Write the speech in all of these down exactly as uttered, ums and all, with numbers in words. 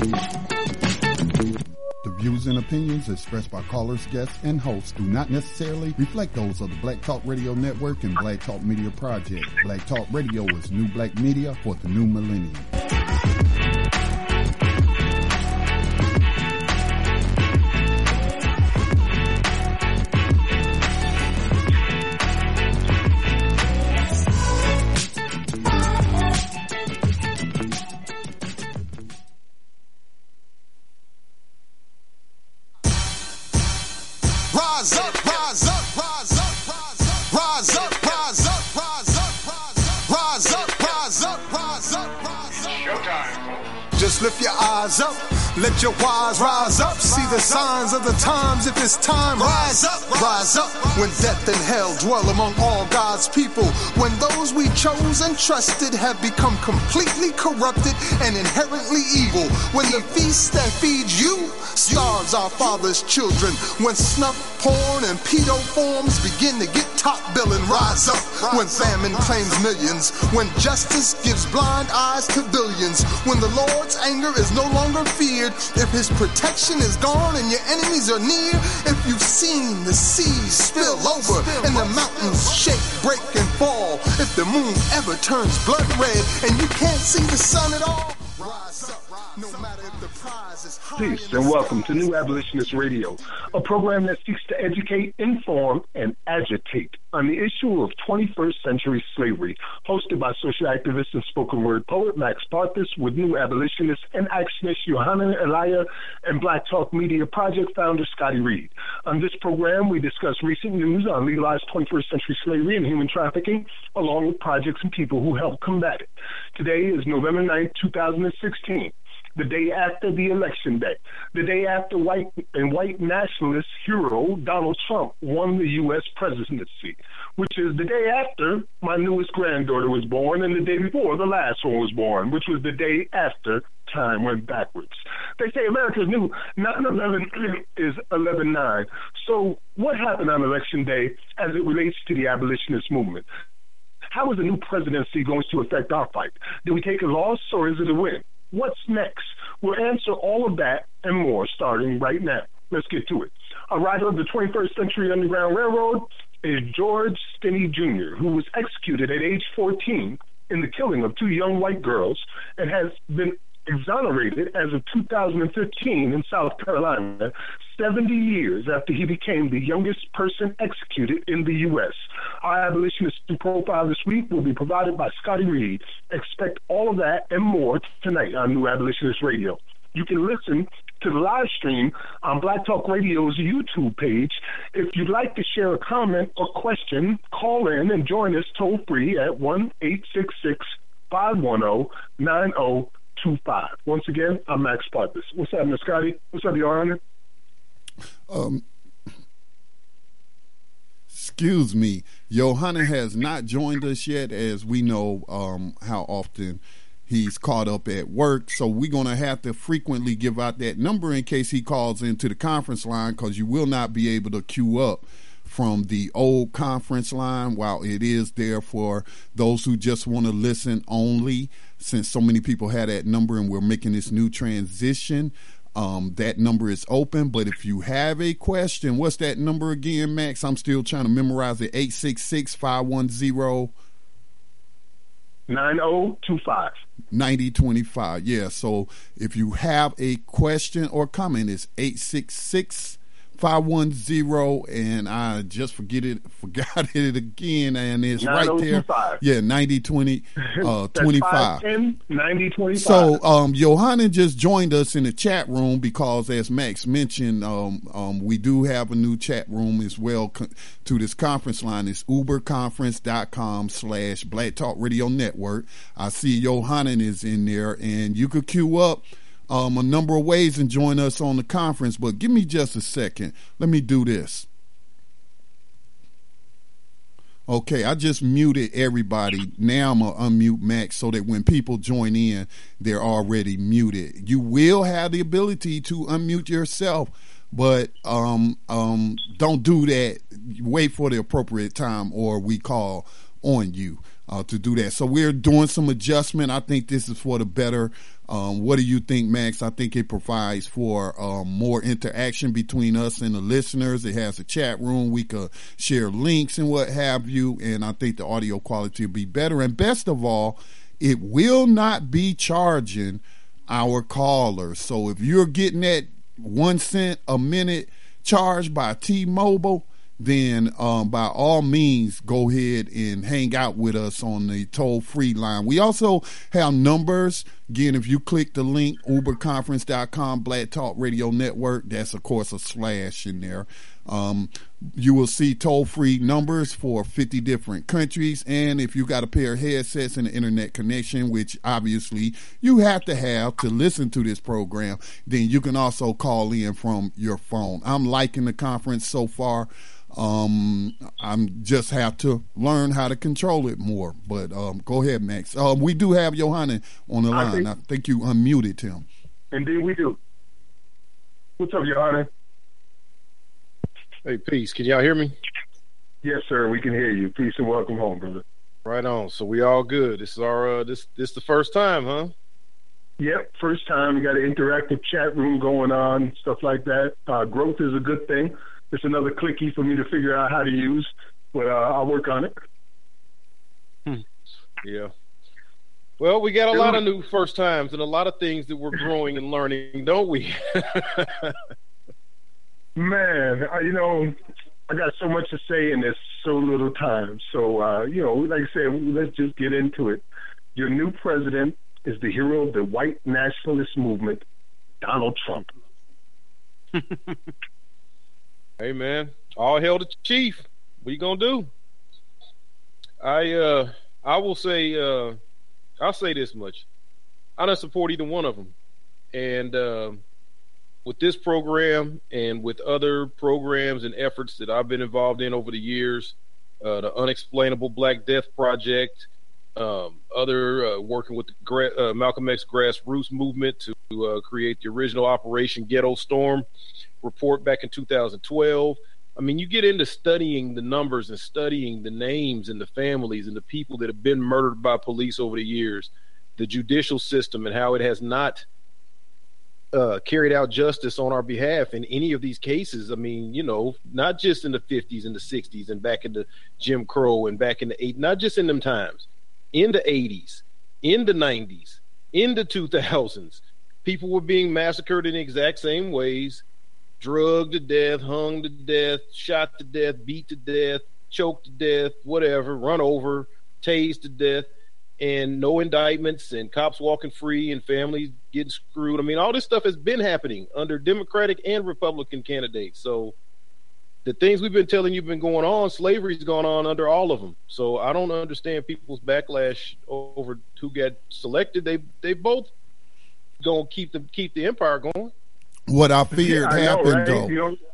The views and opinions expressed by callers, guests, and hosts do not necessarily reflect those of the Black Talk Radio Network and Black Talk Media Project. Black Talk Radio is new black media for the new millennium. Rise up, rise up, rise up, rise up, rise up, rise up, rise up, rise up, rise up, rise up. Showtime. Just lift your eyes up, let your wise rise up. See the signs of the times. If it's time, rise up, rise up. When death and hell dwell among all God's people, when those we chose and trusted have become completely corrupted and inherently evil, when the feast that feeds you starves our father's children, when snuff, porn, and pedo forms begin to get top billing, rise up. When famine claims millions, when justice gives blind eyes to billions, when the Lord's anger is no longer feared, if his protection is gone and your enemies are near, if you've seen the seas spill over and the mountains shake, break, and fall, if the moon ever turns blood red and you can't see the sun at all, rise up. No matter if the prize is high. Peace and welcome to New Abolitionist Radio, a program that seeks to educate, inform, and agitate on the issue of twenty-first century slavery, hosted by social activist and spoken word poet Max Parthas, with New Abolitionist and actionist Johanna Elia, and Black Talk Media Project founder Scotty Reed. On this program, we discuss recent news on legalized twenty-first century slavery and human trafficking, along with projects and people who help combat it. Today is November ninth, two thousand sixteen. The day after the election day, the day after white and white nationalist hero Donald Trump won the U S presidency, which is the day after my newest granddaughter was born and the day before the last one was born, which was the day after time went backwards. They say America's new nine eleven is eleven nine. So what happened on election day as it relates to the abolitionist movement? How is the new presidency going to affect our fight? Do we take a loss or is it a win? What's next? We'll answer all of that and more starting right now. Let's get to it. A writer of the twenty-first century Underground Railroad is George Stinney Junior, who was executed at age fourteen in the killing of two young white girls and has been exonerated as of two thousand fifteen in South Carolina, seventy years after he became the youngest person executed in the U S. Our abolitionist profile this week will be provided by Scotty Reed. Expect all of that and more tonight on New Abolitionist Radio. You can listen to the live stream on Black Talk Radio's YouTube page. If you'd like to share a comment or question, call in and join us toll free at one eight six six, five one zero, nine zero two five. Once again, I'm Max Parthas. What's up, Miss Scotty? What's up, Your Honor? Um, excuse me. Johanna has not joined us yet, as we know um, how often he's caught up at work. So we're going to have to frequently give out that number in case he calls into the conference line, because you will not be able to queue up from the old conference line, while it is there for those who just want to listen only, since so many people had that number and we're making this new transition. Um, that number is open, but if you have a question, what's that number again, Max? I'm still trying to memorize it. eight six six, five one zero, nine zero two five. nine zero two five. Yeah, so if you have a question or comment, it's eight six six, five one zero, and I just forget it, forgot it again, and it's right there. Yeah, ninety twenty, uh, twenty-five. ninety twenty-five. So, um, Johanna just joined us in the chat room because, as Max mentioned, um, um, we do have a new chat room as well co- to this conference line. It's uberconference.com slash Black Talk Radio Network. I see Johanna is in there, and you could queue up Um, a number of ways and join us on the conference, but give me just a second. Let me do this. Okay, I just muted everybody. Now I'm going to unmute Max so that when people join in, they're already muted. You will have the ability to unmute yourself, but um, um, don't do that. Wait for the appropriate time or we call on you. uh, to do that. So we're doing some adjustment. I think this is for the better. Um, what do you think, Max? I think it provides for um, more interaction between us and the listeners. It has a chat room. We could share links and what have you, and I think the audio quality will be better. And best of all, it will not be charging our callers. So if you're getting that one cent a minute charge by T-Mobile, then um, by all means, go ahead and hang out with us on the toll-free line. We also have numbers. Again, if you click the link, uber conference dot com, Black Talk Radio Network, that's, of course, a slash in there. Um, you will see toll-free numbers for fifty different countries. And if you got a pair of headsets and an internet connection, which obviously you have to have to listen to this program, then you can also call in from your phone. I'm liking the conference so far. Um, I'm just have to learn how to control it more. But um, go ahead, Max. Uh, we do have Johanna on the line. I think, I think you unmuted him. Indeed, we do. What's up, Johanna? Hey, peace. Can y'all hear me? Yes, sir. We can hear you. Peace and welcome home, brother. Right on. So we all good. This is our uh, this this the first time, huh? Yep, first time. We got an interactive chat room going on, stuff like that. Uh, growth is a good thing. It's another clicky for me to figure out how to use, but uh, I'll work on it. Hmm. Yeah. Well, we got a lot of new first times and a lot of things that we're growing and learning, don't we? Man, I, you know, I got so much to say in this so little time. So, uh, you know, like I said, let's just get into it. Your new president is the hero of the white nationalist movement, Donald Trump. Hey, man, all hail the chief. What you gonna do? I uh, I will say, uh, I'll say this much: I don't support either one of them, and uh, with this program and with other programs and efforts that I've been involved in over the years, uh, the Unexplainable Black Death Project, um, other uh, working with the gra- uh, Malcolm X grassroots movement to uh, create the original Operation Ghetto Storm report back in two thousand twelve. I mean, you get into studying the numbers and studying the names and the families and the people that have been murdered by police over the years, the judicial system and how it has not uh, carried out justice on our behalf in any of these cases. I mean, you know, not just in the fifties and the sixties and back in the Jim Crow and back in the eighties, not just in them times, in the eighties, in the nineties, in the two thousands, people were being massacred in the exact same ways. Drugged to death, hung to death, shot to death, beat to death, choked to death, whatever, run over, tased to death, and no indictments, and cops walking free, and families getting screwed. I mean, all this stuff has been happening under Democratic and Republican candidates. So the things we've been telling you have been going on, slavery's gone on under all of them. So I don't understand people's backlash over who got selected. They they both gonna keep the keep the empire going. What I feared yeah, I happened, know, right? though. You know,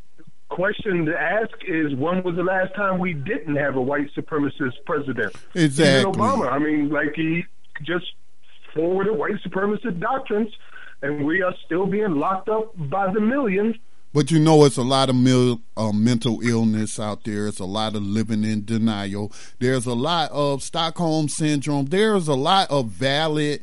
question to ask is, when was the last time we didn't have a white supremacist president? Exactly. Even Obama. I mean, like, he just forwarded white supremacist doctrines, and we are still being locked up by the millions. But you know, it's a lot of mil, uh, mental illness out there. It's a lot of living in denial. There's a lot of Stockholm syndrome. There's a lot of valid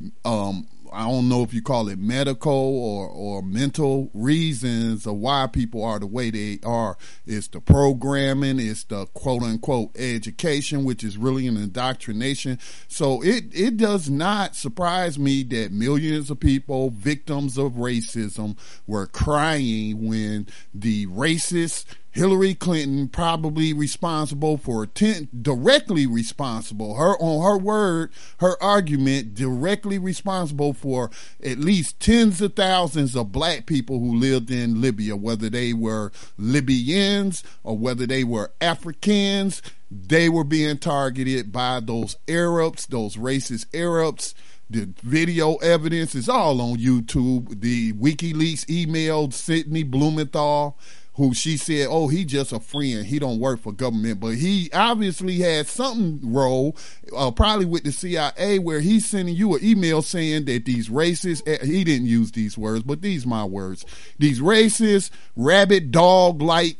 um I don't know if you call it medical or, or mental reasons of why people are the way they are. It's the programming, it's the quote unquote education, which is really an indoctrination. So it, it does not surprise me that millions of people, victims of racism, were crying when the racist Hillary Clinton, probably responsible for ten, directly responsible, her on her word, her argument, directly responsible for at least tens of thousands of black people who lived in Libya, whether they were Libyans or whether they were Africans. They were being targeted by those Arabs, those racist Arabs. The video evidence is all on YouTube. The WikiLeaks emailed Sidney Blumenthal, who she said, oh, he just a friend. He don't work for government. But he obviously had something role, uh, probably with the C I A, where he's sending you an email saying that these racist, he didn't use these words, but these my words, these racist, rabid dog-like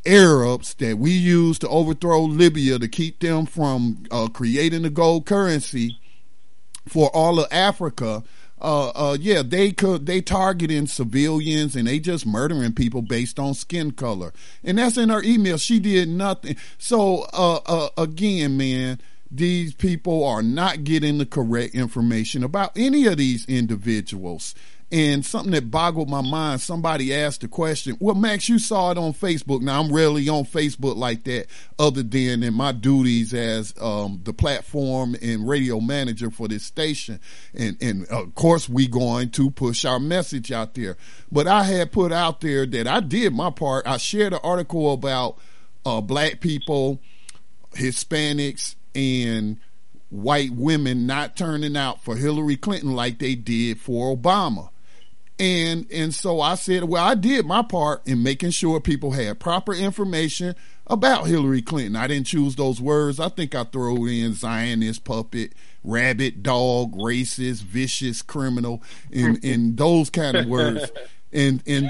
Arabs that we used to overthrow Libya to keep them from uh, creating the gold currency for all of Africa. Uh, uh, yeah, they could, they targeting civilians and they just murdering people based on skin color. And that's in her email. She did nothing. So, uh, uh, again, man, these people are not getting the correct information about any of these individuals. And something that boggled my mind, somebody asked the question, well, Max, you saw it on Facebook. Now, I'm rarely on Facebook like that other than in my duties as um, the platform and radio manager for this station. And, and of course, we going to push our message out there. But I had put out there that I did my part. I shared an article about uh, black people, Hispanics, and white women not turning out for Hillary Clinton like they did for Obama. And and so I said, well, I did my part in making sure people had proper information about Hillary Clinton. I didn't choose those words. I think I throw in Zionist, puppet, rabbit, dog, racist, vicious, criminal, and, and those kind of words. And and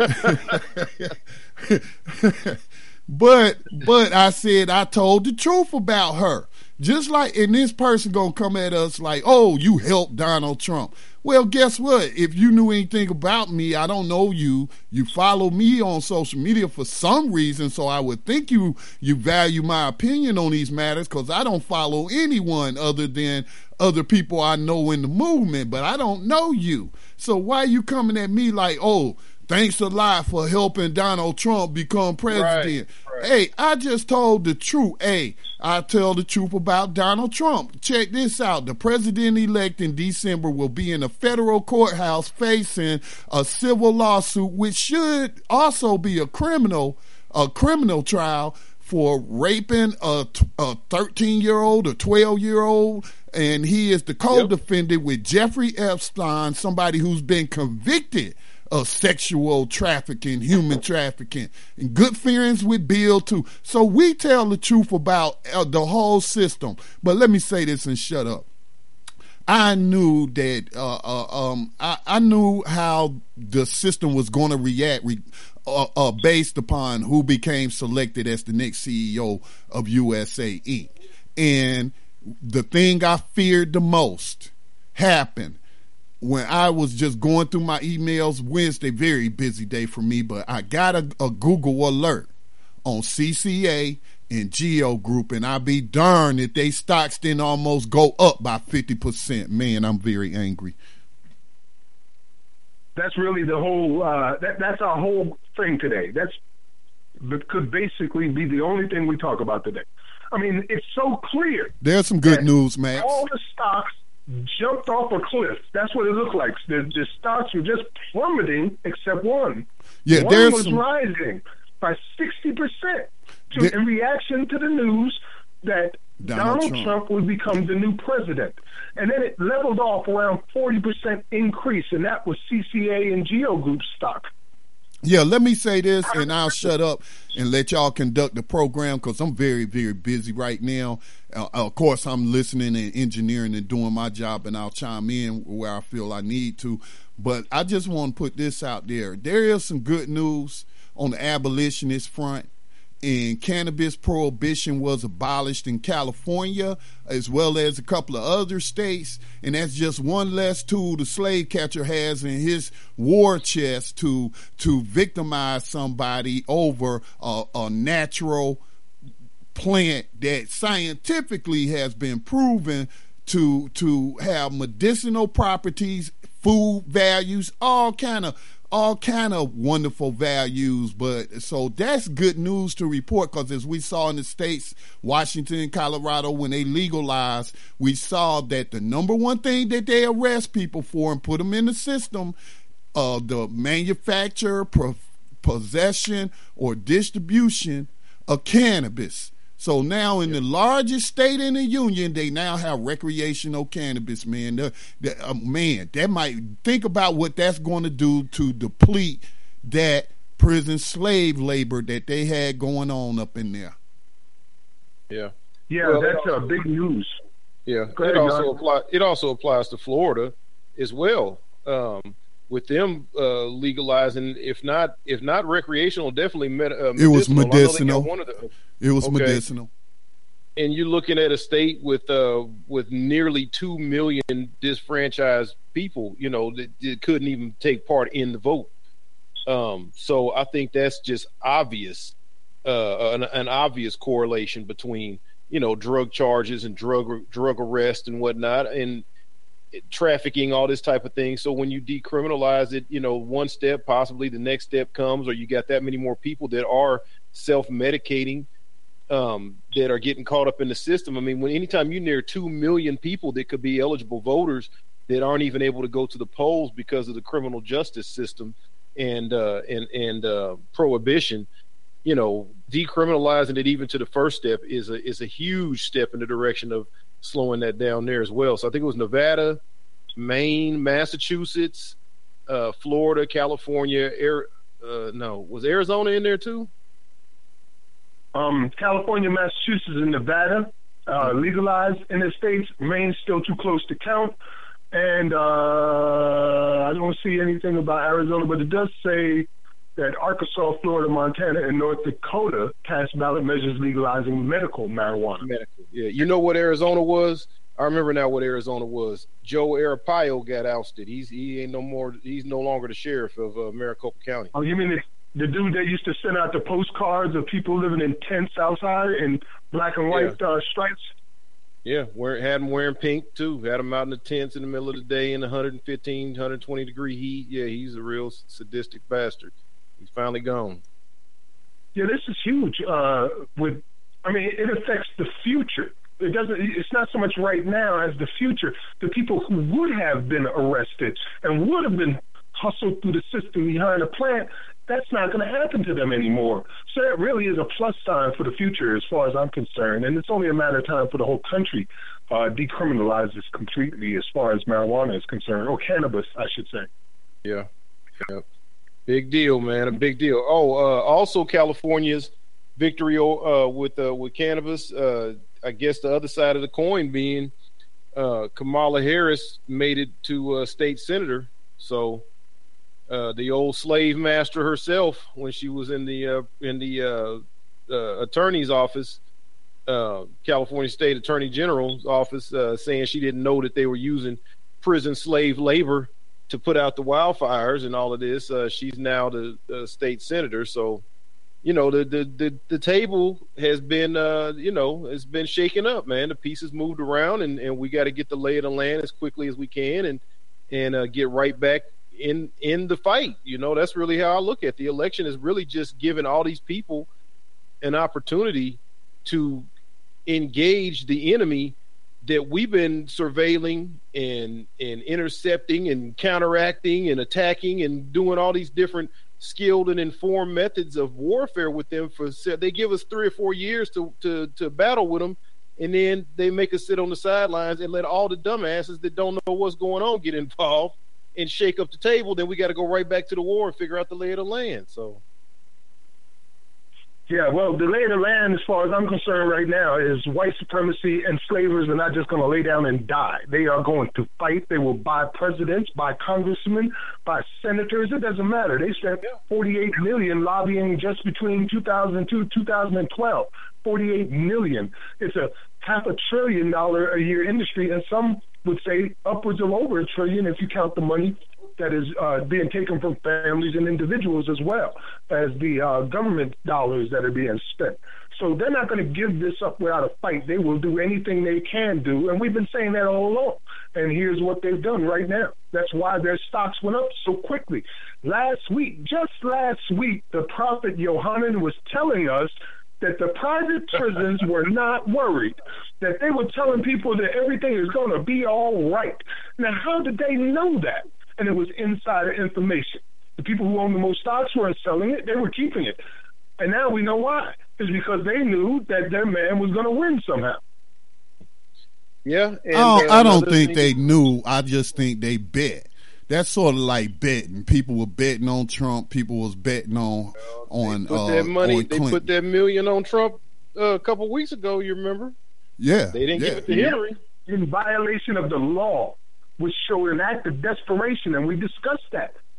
but but I said I told the truth about her. Just like, and this person gonna come at us like, oh, you helped Donald Trump. Well, guess what? If you knew anything about me, I don't know you. You follow me on social media for some reason, so I would think you you value my opinion on these matters, because I don't follow anyone other than other people I know in the movement, but I don't know you. So why are you coming at me like, oh, thanks a lot for helping Donald Trump become president? Right, right. Hey, I just told the truth. Hey, I tell the truth about Donald Trump. Check this out. The president-elect in December will be in a federal courthouse facing a civil lawsuit, which should also be a criminal, a criminal trial for raping a thirteen-year-old or twelve-year-old. And he is the co-defendant yep. with Jeffrey Epstein, somebody who's been convicted of sexual trafficking, human trafficking, and good friends with Bill too. So we tell the truth about uh, the whole system. But let me say this and shut up. I knew that uh, uh, um, I, I knew how the system was going to react re- uh, uh, based upon who became selected as the next C E O of U S A Incorporated. And the thing I feared the most happened when I was just going through my emails. Wednesday, very busy day for me, but I got a, a Google alert on C C A and Geo Group, and I'd be darned if they stocks didn't almost go up by fifty percent. Man, I'm very angry. That's really the whole, uh, that, that's our whole thing today. That's that could basically be the only thing we talk about today. I mean, it's so clear. There's some good news, Max. All the stocks jumped off a cliff. That's what it looked like. The, the stocks were just plummeting, except one. Yeah, one there's was some... rising by sixty percent to, there... in reaction to the news that Donald, Donald Trump. Trump would become the new president. And then it leveled off around forty percent increase, and that was C C A and Geo Group stock. Yeah, let me say this, and I'll shut up and let y'all conduct the program, because I'm very, very busy right now. Uh, of course, I'm listening and engineering and doing my job, and I'll chime in where I feel I need to. But I just want to put this out there. There is some good news on the abolitionist front. And cannabis prohibition was abolished in California, as well as a couple of other states. And that's just one less tool the slave catcher has in his war chest to to victimize somebody over a, a natural plant that scientifically has been proven to to have medicinal properties, food values, all kind of all kind of wonderful values. But so that's good news to report, because as we saw in the states, Washington and Colorado, when they legalized, we saw that the number one thing that they arrest people for and put them in the system, uh, the manufacture, pro- possession, or distribution of cannabis. So now in the largest state in the union, they now have recreational cannabis, man. The, the, uh, man, that might, think about what that's going to do to deplete that prison slave labor that they had going on up in there. Yeah. Yeah, well, that's also, uh, big news. Yeah, ahead, it also apply, It also applies to Florida as well. Um, with them uh, legalizing, if not if not recreational, definitely med- uh, medicinal. It was medicinal. One of the, it was okay. medicinal. And you're looking at a state with uh, with nearly two million disfranchised people, you know, that, that couldn't even take part in the vote. Um, so I think that's just obvious, uh, an, an obvious correlation between, you know, drug charges and drug drug arrest and whatnot, and trafficking, all this type of thing. So when you decriminalize it, you know, one step, possibly the next step comes, or you got that many more people that are self-medicating, um, that are getting caught up in the system. I mean, when anytime you're near two million people that could be eligible voters that aren't even able to go to the polls because of the criminal justice system and uh, and and uh, prohibition, you know, decriminalizing it even to the first step is a is a huge step in the direction of slowing that down there as well. So I think it was Nevada, Maine, Massachusetts, uh, Florida, California. Air, uh, no, was Arizona in there too? Um, California, Massachusetts, and Nevada uh, legalized in the states. Maine's still too close to count. And uh, I don't see anything about Arizona, but it does say that Arkansas, Florida, Montana, and North Dakota passed ballot measures legalizing medical marijuana. Medical, yeah. You know what Arizona was? I remember now what Arizona was. Joe Arpaio got ousted. He's he ain't no more. He's no longer the sheriff of uh, Maricopa County. Oh, you mean the, the dude that used to send out the postcards of people living in tents outside in black and white yeah. uh, stripes? Yeah, wear, had them wearing pink too. Had them out in the tents in the middle of the day in one hundred fifteen, one hundred twenty degree heat. Yeah, he's a real sadistic bastard. He's finally gone. Yeah, this is huge. Uh, with, I mean, it affects the future. It doesn't. It's not so much right now as the future. The people who would have been arrested and would have been hustled through the system behind the plant, that's not going to happen to them anymore. So it really is a plus sign for the future as far as I'm concerned. And it's only a matter of time for the whole country uh, decriminalizes completely as far as marijuana is concerned, or cannabis, I should say. Yeah. Yeah. Big deal, man. A big deal. Oh, uh, also California's victory uh, with uh, with cannabis. Uh, I guess the other side of the coin being uh, Kamala Harris made it to uh, state senator. So uh, the old slave master herself, when she was in the uh, in the uh, uh, attorney's office, uh, California State Attorney General's office, uh, saying she didn't know that they were using prison slave labor to put out the wildfires and all of this. Uh, she's now the, the state senator. So, you know, the, the, the, the table has been, uh, you know, it's been shaken up, man. The pieces moved around, and, and we got to get the lay of the land as quickly as we can and, and uh, get right back in, in the fight. You know, that's really how I look at the election, is really just giving all these people an opportunity to engage the enemy that we've been surveilling and and intercepting and counteracting and attacking and doing all these different skilled and informed methods of warfare with them. For they give us three or four years to to to battle with them, and then they make us sit on the sidelines and let all the dumbasses that don't know what's going on get involved and shake up the table. Then we got to go right back to the war and figure out the lay of the land. So. Yeah, well, the lay of the land, as far as I'm concerned right now, is white supremacy, and slavers are not just going to lay down and die. They are going to fight. They will buy presidents, buy congressmen, buy senators. It doesn't matter. They spent forty-eight million dollars lobbying just between two thousand two and two thousand twelve. forty-eight million dollars. It's a half a trillion dollar a year industry, and some would say upwards of over a trillion if you count the money that is uh, being taken from families and individuals, as well as the uh, government dollars that are being spent. So they're not going to give this up without a fight. They will do anything they can do, and we've been saying that all along. And here's what they've done right now. That's why their stocks went up so quickly. Last week, just last week, the prophet Yohanan was telling us that the private prisons were not worried, that they were telling people that everything is going to be all right. Now, how did they know that? And it was insider information. The people who owned the most stocks weren't selling it. They were keeping it. And now we know why. It's because they knew that their man was going to win somehow. Yeah. And, I don't, uh, I don't think thing- they knew. I just think they bet. That's sort of like betting. People were betting on Trump. People was betting on on. They put uh, that money. on They put that million on Trump uh, a couple weeks ago. You remember? Yeah. They didn't yeah. give it to Hillary. In violation of the law, which showed an act of desperation, and we discussed that.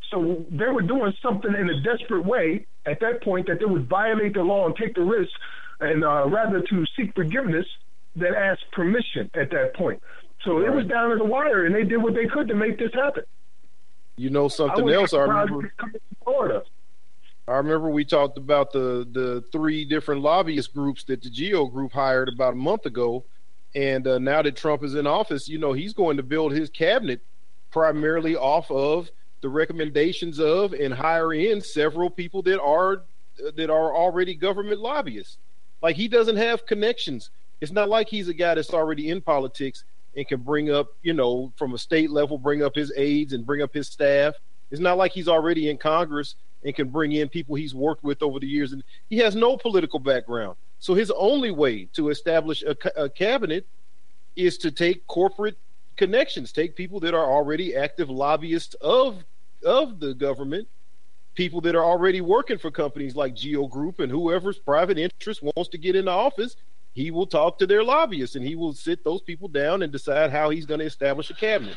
So they were doing something in a desperate way at that point that they would violate the law and take the risk, and uh, rather to seek forgiveness than ask permission at that point. So right. It was down to the wire, and they did what they could to make this happen. You know something I else I remember? Florida. I remember we talked about the, the three different lobbyist groups that the GEO group hired about a month ago. And uh, now that Trump is in office, you know, he's going to build his cabinet primarily off of the recommendations of and hire in several people that are that are already government lobbyists. Like, he doesn't have connections. It's not like he's a guy that's already in politics and can bring up, you know, from a state level, bring up his aides and bring up his staff. It's not like he's already in Congress and can bring in people he's worked with over the years. And he has no political background. So his only way to establish a, a cabinet is to take corporate connections, take people that are already active lobbyists of of the government, people that are already working for companies like GEO Group, and whoever's private interest wants to get into office, he will talk to their lobbyists and he will sit those people down and decide how he's going to establish a cabinet.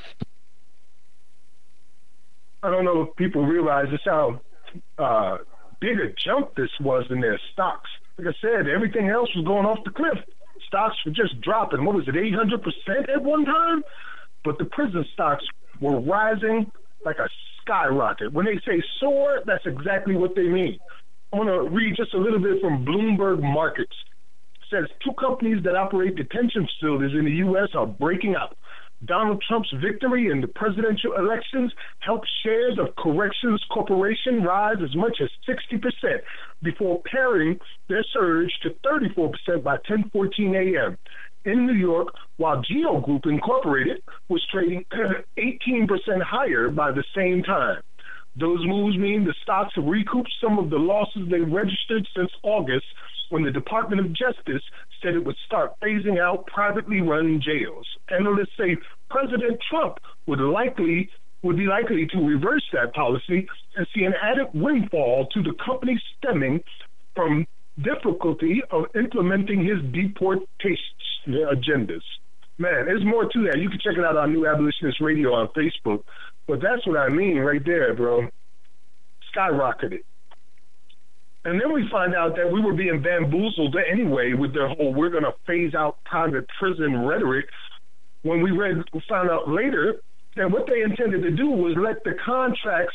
I don't know if people realize just how uh, big a jump this was in their stocks. Like I said, everything else was going off the cliff. Stocks were just dropping. What was it, eight hundred percent at one time? But the prison stocks were rising like a skyrocket. When they say soar, that's exactly what they mean. I want to read just a little bit from Bloomberg Markets. It says two companies that operate detention facilities in the U S are breaking up. Donald Trump's victory in the presidential elections helped shares of Corrections Corporation rise as much as sixty percent before paring their surge to thirty-four percent by ten fourteen a.m. in New York, while GEO Group Incorporated was trading eighteen percent higher by the same time. Those moves mean the stocks have recouped some of the losses they registered since August, when the Department of Justice said it would start phasing out privately run jails. Analysts say President Trump would likely would be likely to reverse that policy and see an added windfall to the company stemming from difficulty of implementing his deportation agendas. Man, there's more to that. You can check it out on New Abolitionist Radio on Facebook. But that's what I mean right there, bro. Skyrocketed. And then we find out that we were being bamboozled anyway with their whole we're going to phase out private prison rhetoric, when we read, we found out later that what they intended to do was let the contracts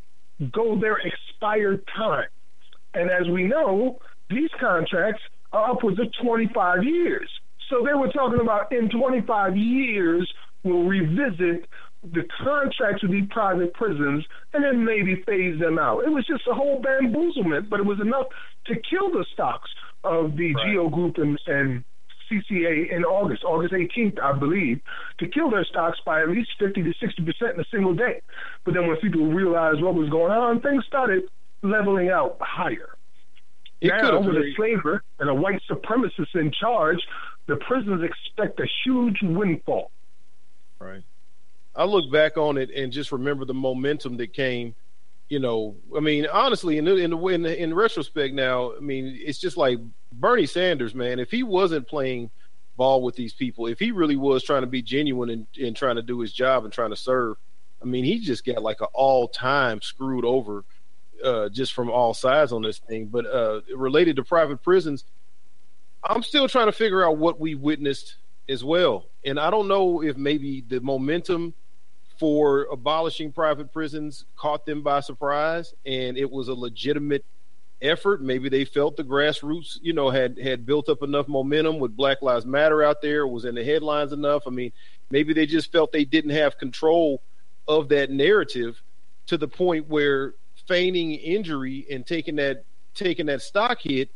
go their expired time. And as we know, these contracts are upwards of twenty-five years. So they were talking about in twenty-five years, we'll revisit the contracts with these private prisons and then maybe phase them out. It was just a whole bamboozlement, but it was enough to kill the stocks of the right. GEO Group and, and C C A in August, August eighteenth, I believe, to kill their stocks by at least fifty to sixty percent in a single day. But then when people realized what was going on, things started leveling out higher. It now, with a slaver and a white supremacist in charge, the prisons expect a huge windfall. Right. I look back on it and just remember the momentum that came. You know, I mean, honestly, in the, in the in, in retrospect now, I mean, it's just like Bernie Sanders, man. If he wasn't playing ball with these people, if he really was trying to be genuine and, and trying to do his job and trying to serve, I mean, he just got like an all-time screwed over uh, just from all sides on this thing. But uh, related to private prisons, I'm still trying to figure out what we witnessed as well. And I don't know if maybe the momentum for abolishing private prisons caught them by surprise and it was a legitimate effort. Maybe they felt the grassroots, you know, had, had built up enough momentum with Black Lives Matter out there, was in the headlines enough. I mean, maybe they just felt they didn't have control of that narrative to the point where feigning injury and taking that, taking that stock hit,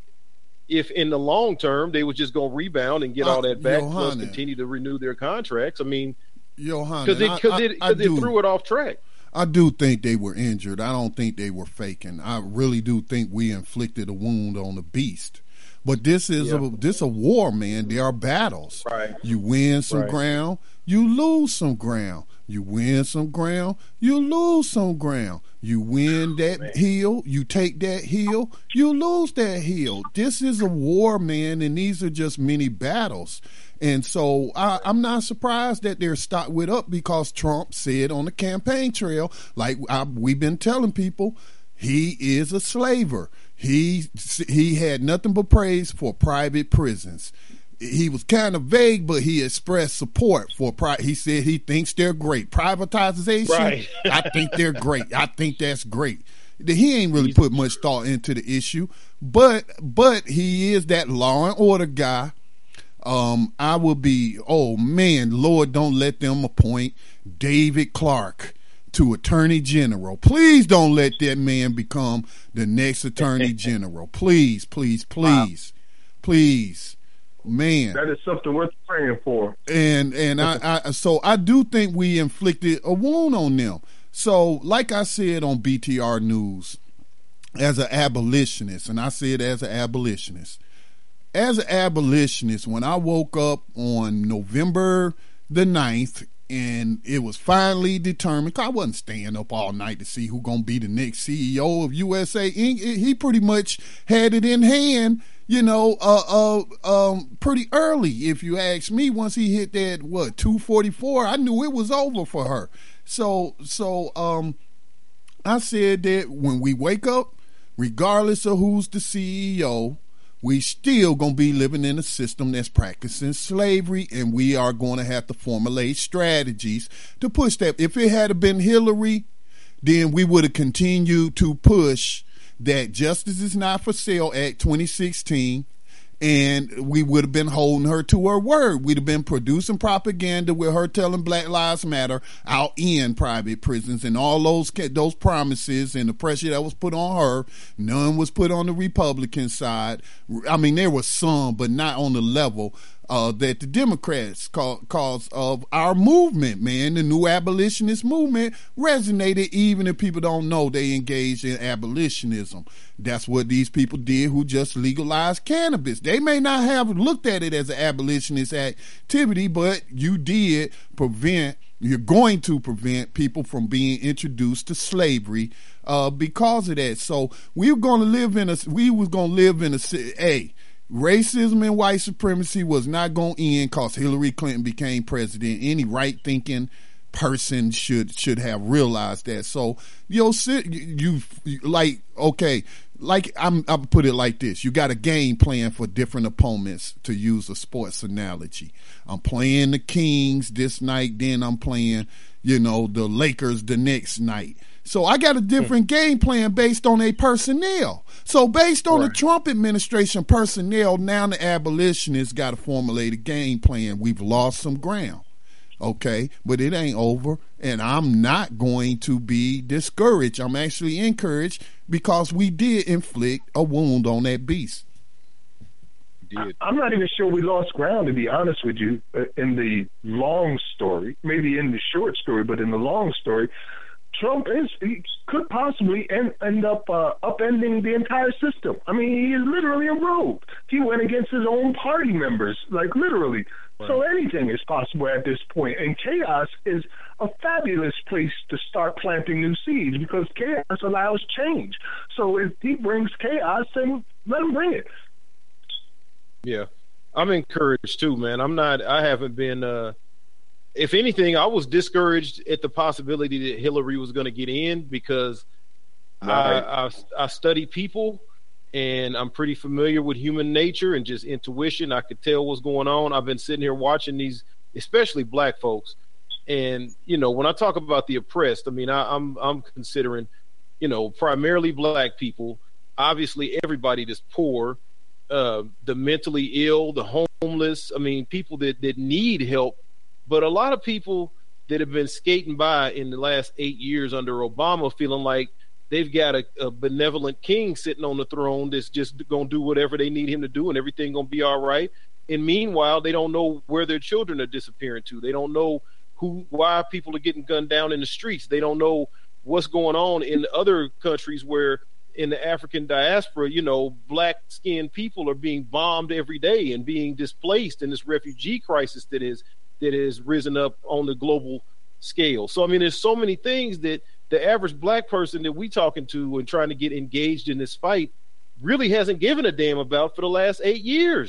if in the long term they were just going to rebound and get uh, all that back, Johanna. Plus continue to renew their contracts. I mean, because it, cause it, cause it threw it off track. I do think they were injured. I don't think they were faking. I really do think we inflicted a wound on the beast. But this is yeah. a this a war, man. There are battles. Right. You win some right. ground, you lose some ground. You win some ground, you lose some ground. You win that man. hill, you take that hill, you lose that hill. This is a war, man, and these are just many battles. And so I, I'm not surprised that they're stocked with up because Trump said on the campaign trail, like I, we've been telling people, he is a slaver. He he had nothing but praise for private prisons. He was kind of vague, but he expressed support for. Pri- he said he thinks they're great. Privatization, right. I think they're great. I think that's great. He ain't really put much thought into the issue, but but he is that law and order guy. Um, I will be, oh man, Lord, don't let them appoint David Clark to Attorney General. Please don't let that man become the next Attorney General. Please, please, please, wow. please, man. That is something worth praying for. And and I, I so I do think we inflicted a wound on them. So, like I said on B T R News, as an abolitionist, and I said as an abolitionist, as an abolitionist, when I woke up on November the ninth, and it was finally determined, 'cause I wasn't staying up all night to see who going to be the next C E O of U S A Incorporated. He pretty much had it in hand, you know, uh, uh, um, pretty early, if you ask me. Once he hit that, what, two forty-four, I knew it was over for her. So, so um, I said that when we wake up, regardless of who's the C E O, we still going to be living in a system that's practicing slavery, and we are going to have to formulate strategies to push that. If it had been Hillary, then we would have continued to push that Justice is Not for Sale Act twenty sixteen, and we would have been holding her to her word. We'd have been producing propaganda with her telling Black Lives Matter out in private prisons, and all those those promises and the pressure that was put on her, none was put on the Republican side. I mean, there was some, but not on the level uh, that the Democrats, cause, cause of our movement, man, the new abolitionist movement resonated, even if people don't know they engaged in abolitionism. That's what these people did who just legalized cannabis. They may not have looked at it as an abolitionist activity, but you did prevent, you're going to prevent people from being introduced to slavery uh, because of that. So we were going to live in a, we was going to live in a, hey, racism and white supremacy was not going to end because Hillary Clinton became president. Any right-thinking person should should have realized that. So, yo, you, you like, okay, like I'm, I'll put it like this. You got a game plan for different opponents, to use a sports analogy. I'm playing the Kings this night, then I'm playing, you know, the Lakers the next night. So I got a different game plan based on a personnel. So based on right. the Trump administration personnel, now the abolitionists got to formulate a game plan. We've lost some ground. Okay, but it ain't over, and I'm not going to be discouraged. I'm actually encouraged because we did inflict a wound on that beast. Did. I'm not even sure we lost ground, to be honest with you, in the long story, maybe in the short story, but in the long story, Trump is he could possibly end, end up uh, upending the entire system. I mean, he is literally a rogue. He went against his own party members, like literally. Right. So anything is possible at this point. And chaos is a fabulous place to start planting new seeds because chaos allows change. So if he brings chaos, then let him bring it. Yeah, I'm encouraged too, man. I'm not. I haven't been. Uh, if anything, I was discouraged at the possibility that Hillary was going to get in because right. I, I I study people and I'm pretty familiar with human nature and just intuition. I could tell what's going on. I've been sitting here watching these, especially black folks, and you know when I talk about the oppressed, I mean I, I'm I'm considering, you know, primarily black people. Obviously, everybody that's poor. Uh, the mentally ill, the homeless, I mean, people that, that need help. But a lot of people that have been skating by in the last eight years under Obama feeling like they've got a, a benevolent king sitting on the throne that's just going to do whatever they need him to do and everything going to be all right. And meanwhile, they don't know where their children are disappearing to. They don't know who, why people are getting gunned down in the streets. They don't know what's going on in other countries where in the African diaspora, you know, black-skinned people are being bombed every day and being displaced in this refugee crisis that is that has risen up on the global scale. So, I mean, there's so many things that the average black person that we talking to and trying to get engaged in this fight really hasn't given a damn about for the last eight years.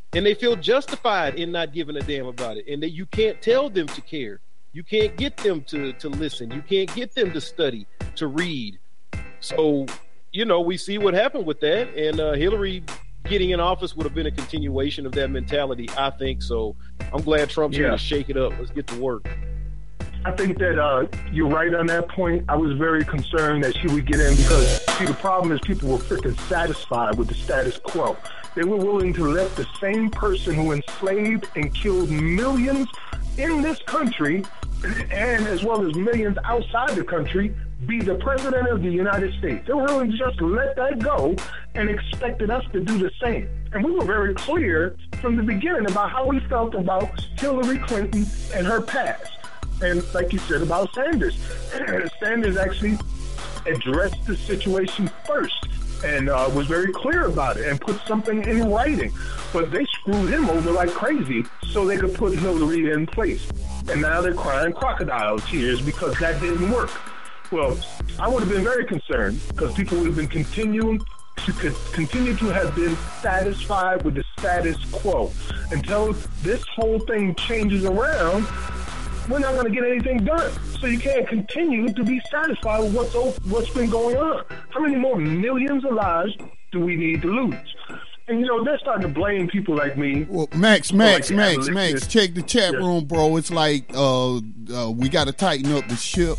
and they feel justified in not giving a damn about it. And that you can't tell them to care. You can't get them to, to listen. You can't get them to study, to read. So, you know, we see what happened with that. And uh, Hillary getting in office would have been a continuation of that mentality, I think. So I'm glad Trump's Yeah. going to shake it up. Let's get to work. I think that uh, you're right on that point. I was very concerned that she would get in because, see, the problem is people were freaking satisfied with the status quo. They were willing to let the same person who enslaved and killed millions in this country, and as well as millions outside the country, be the president of the United States. They were willing to just let that go and expected us to do the same. And we were very clear from the beginning about how we felt about Hillary Clinton and her past. And like you said about Sanders, Sanders actually addressed the situation first and uh, was very clear about it and put something in writing. But they screwed him over like crazy so they could put Hillary in place. And now they're crying crocodile tears because that didn't work. Well, I would have been very concerned because people would have been continuing to could continue to have been satisfied with the status quo. Until this whole thing changes around, we're not going to get anything done. So you can't continue to be satisfied with what's what's been going on. How many more millions of lives do we need to lose? And, you know, they're starting to blame people like me. Well, Max, Max, like Max, Max, check the chat Yeah. room, bro. It's like uh, uh, we got to tighten up the ship.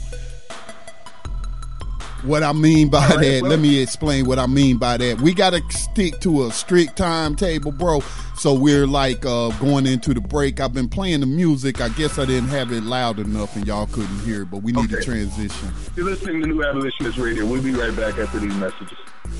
What I mean by All right, that, well- let me explain what I mean by that. We got to stick to a strict timetable, bro. So we're like uh, going into the break. I've been playing the music. I guess I didn't have it loud enough and y'all couldn't hear it, but we need to Okay. transition. You're listening to New Abolitionist Radio. We'll be right back after these messages.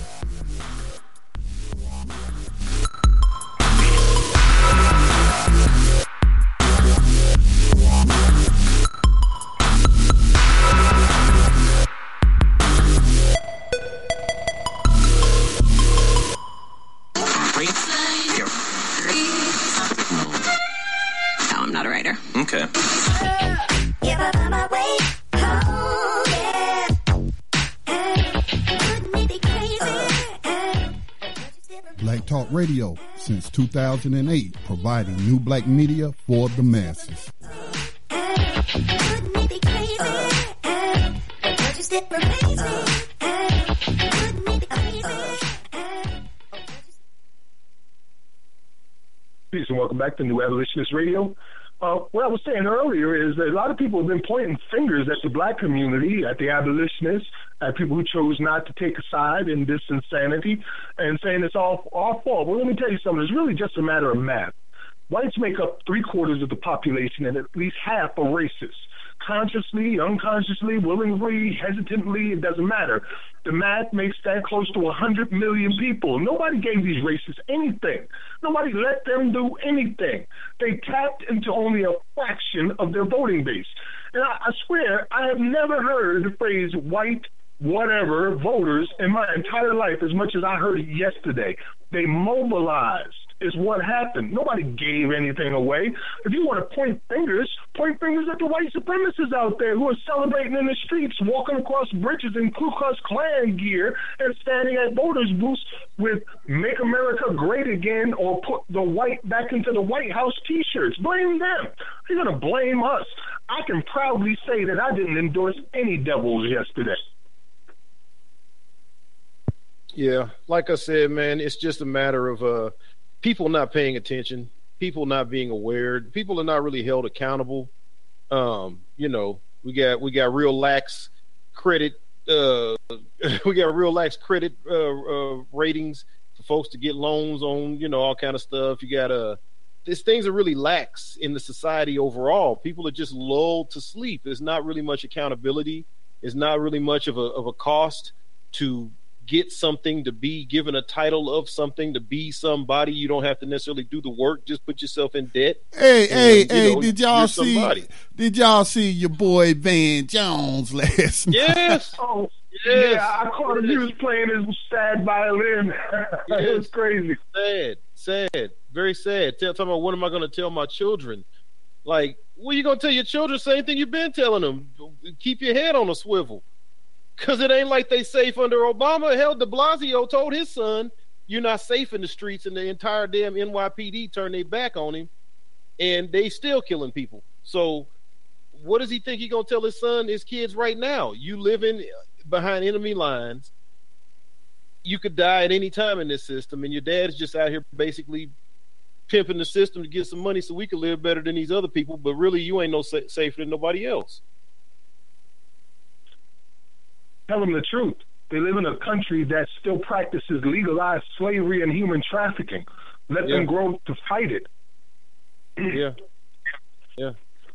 No, I'm not a writer. Okay. Black Talk Radio since two thousand eight, providing new black media for the masses. Peace and welcome back to New Abolitionist Radio. Uh, what I was saying earlier is that a lot of people have been pointing fingers at the black community, at the abolitionists, at people who chose not to take a side in this insanity, and saying it's all our fault. Well, let me tell you something. It's really just a matter of math. Whites make up three quarters of the population, and at least half are racist. Consciously, unconsciously, willingly, hesitantly, it doesn't matter. The math makes that close to one hundred million people. Nobody gave these racists anything. Nobody let them do anything. They tapped into only a fraction of their voting base. And I, I swear, I have never heard the phrase white whatever voters in my entire life as much as I heard it yesterday. They mobilized is what happened. Nobody gave anything away. If you want to point fingers, point fingers at the white supremacists out there who are celebrating in the streets, walking across bridges in Ku Klux Klan gear and standing at voters' booths with Make America Great Again or put the white back into the White House t-shirts. Blame them. You're going to blame us. I can proudly say that I didn't endorse any devils yesterday. Yeah, like I said, man, it's just a matter of uh, people not paying attention, people not being aware, people are not really held accountable. Um, you know, we got we got real lax credit, uh, we got real lax credit uh, uh, ratings for folks to get loans on, you know, all kind of stuff. You got uh, these things are really lax in the society overall. People are just lulled to sleep. There's not really much accountability. It's not really much of a of a cost to get something, to be given a title of something, to be somebody. You don't have to necessarily do the work. Just put yourself in debt. Hey, and, hey, you hey! know, did y'all you're see? somebody. Did y'all see your boy Van Jones last night? Yes. Oh, Yes. yeah, I caught him. He was playing his sad violin. It was crazy. Sad, sad, very sad. Tell, talking about what am I going to tell my children? Like, what are you going to tell your children? Same thing you've been telling them. Keep your head on a swivel. Because it ain't like they safe under Obama. Hell, de Blasio told his son, you're not safe in the streets, and the entire damn N Y P D turned their back on him, and they still killing people. So what does he think he's going to tell his son, his kids right now? You living behind enemy lines. You could die at any time in this system, and your dad's just out here basically pimping the system to get some money so we can live better than these other people, but really you ain't no sa- safer than nobody else. Tell them the truth. They live in a country that still practices legalized slavery and human trafficking. Let yeah. them grow to fight it. Yeah. Yeah.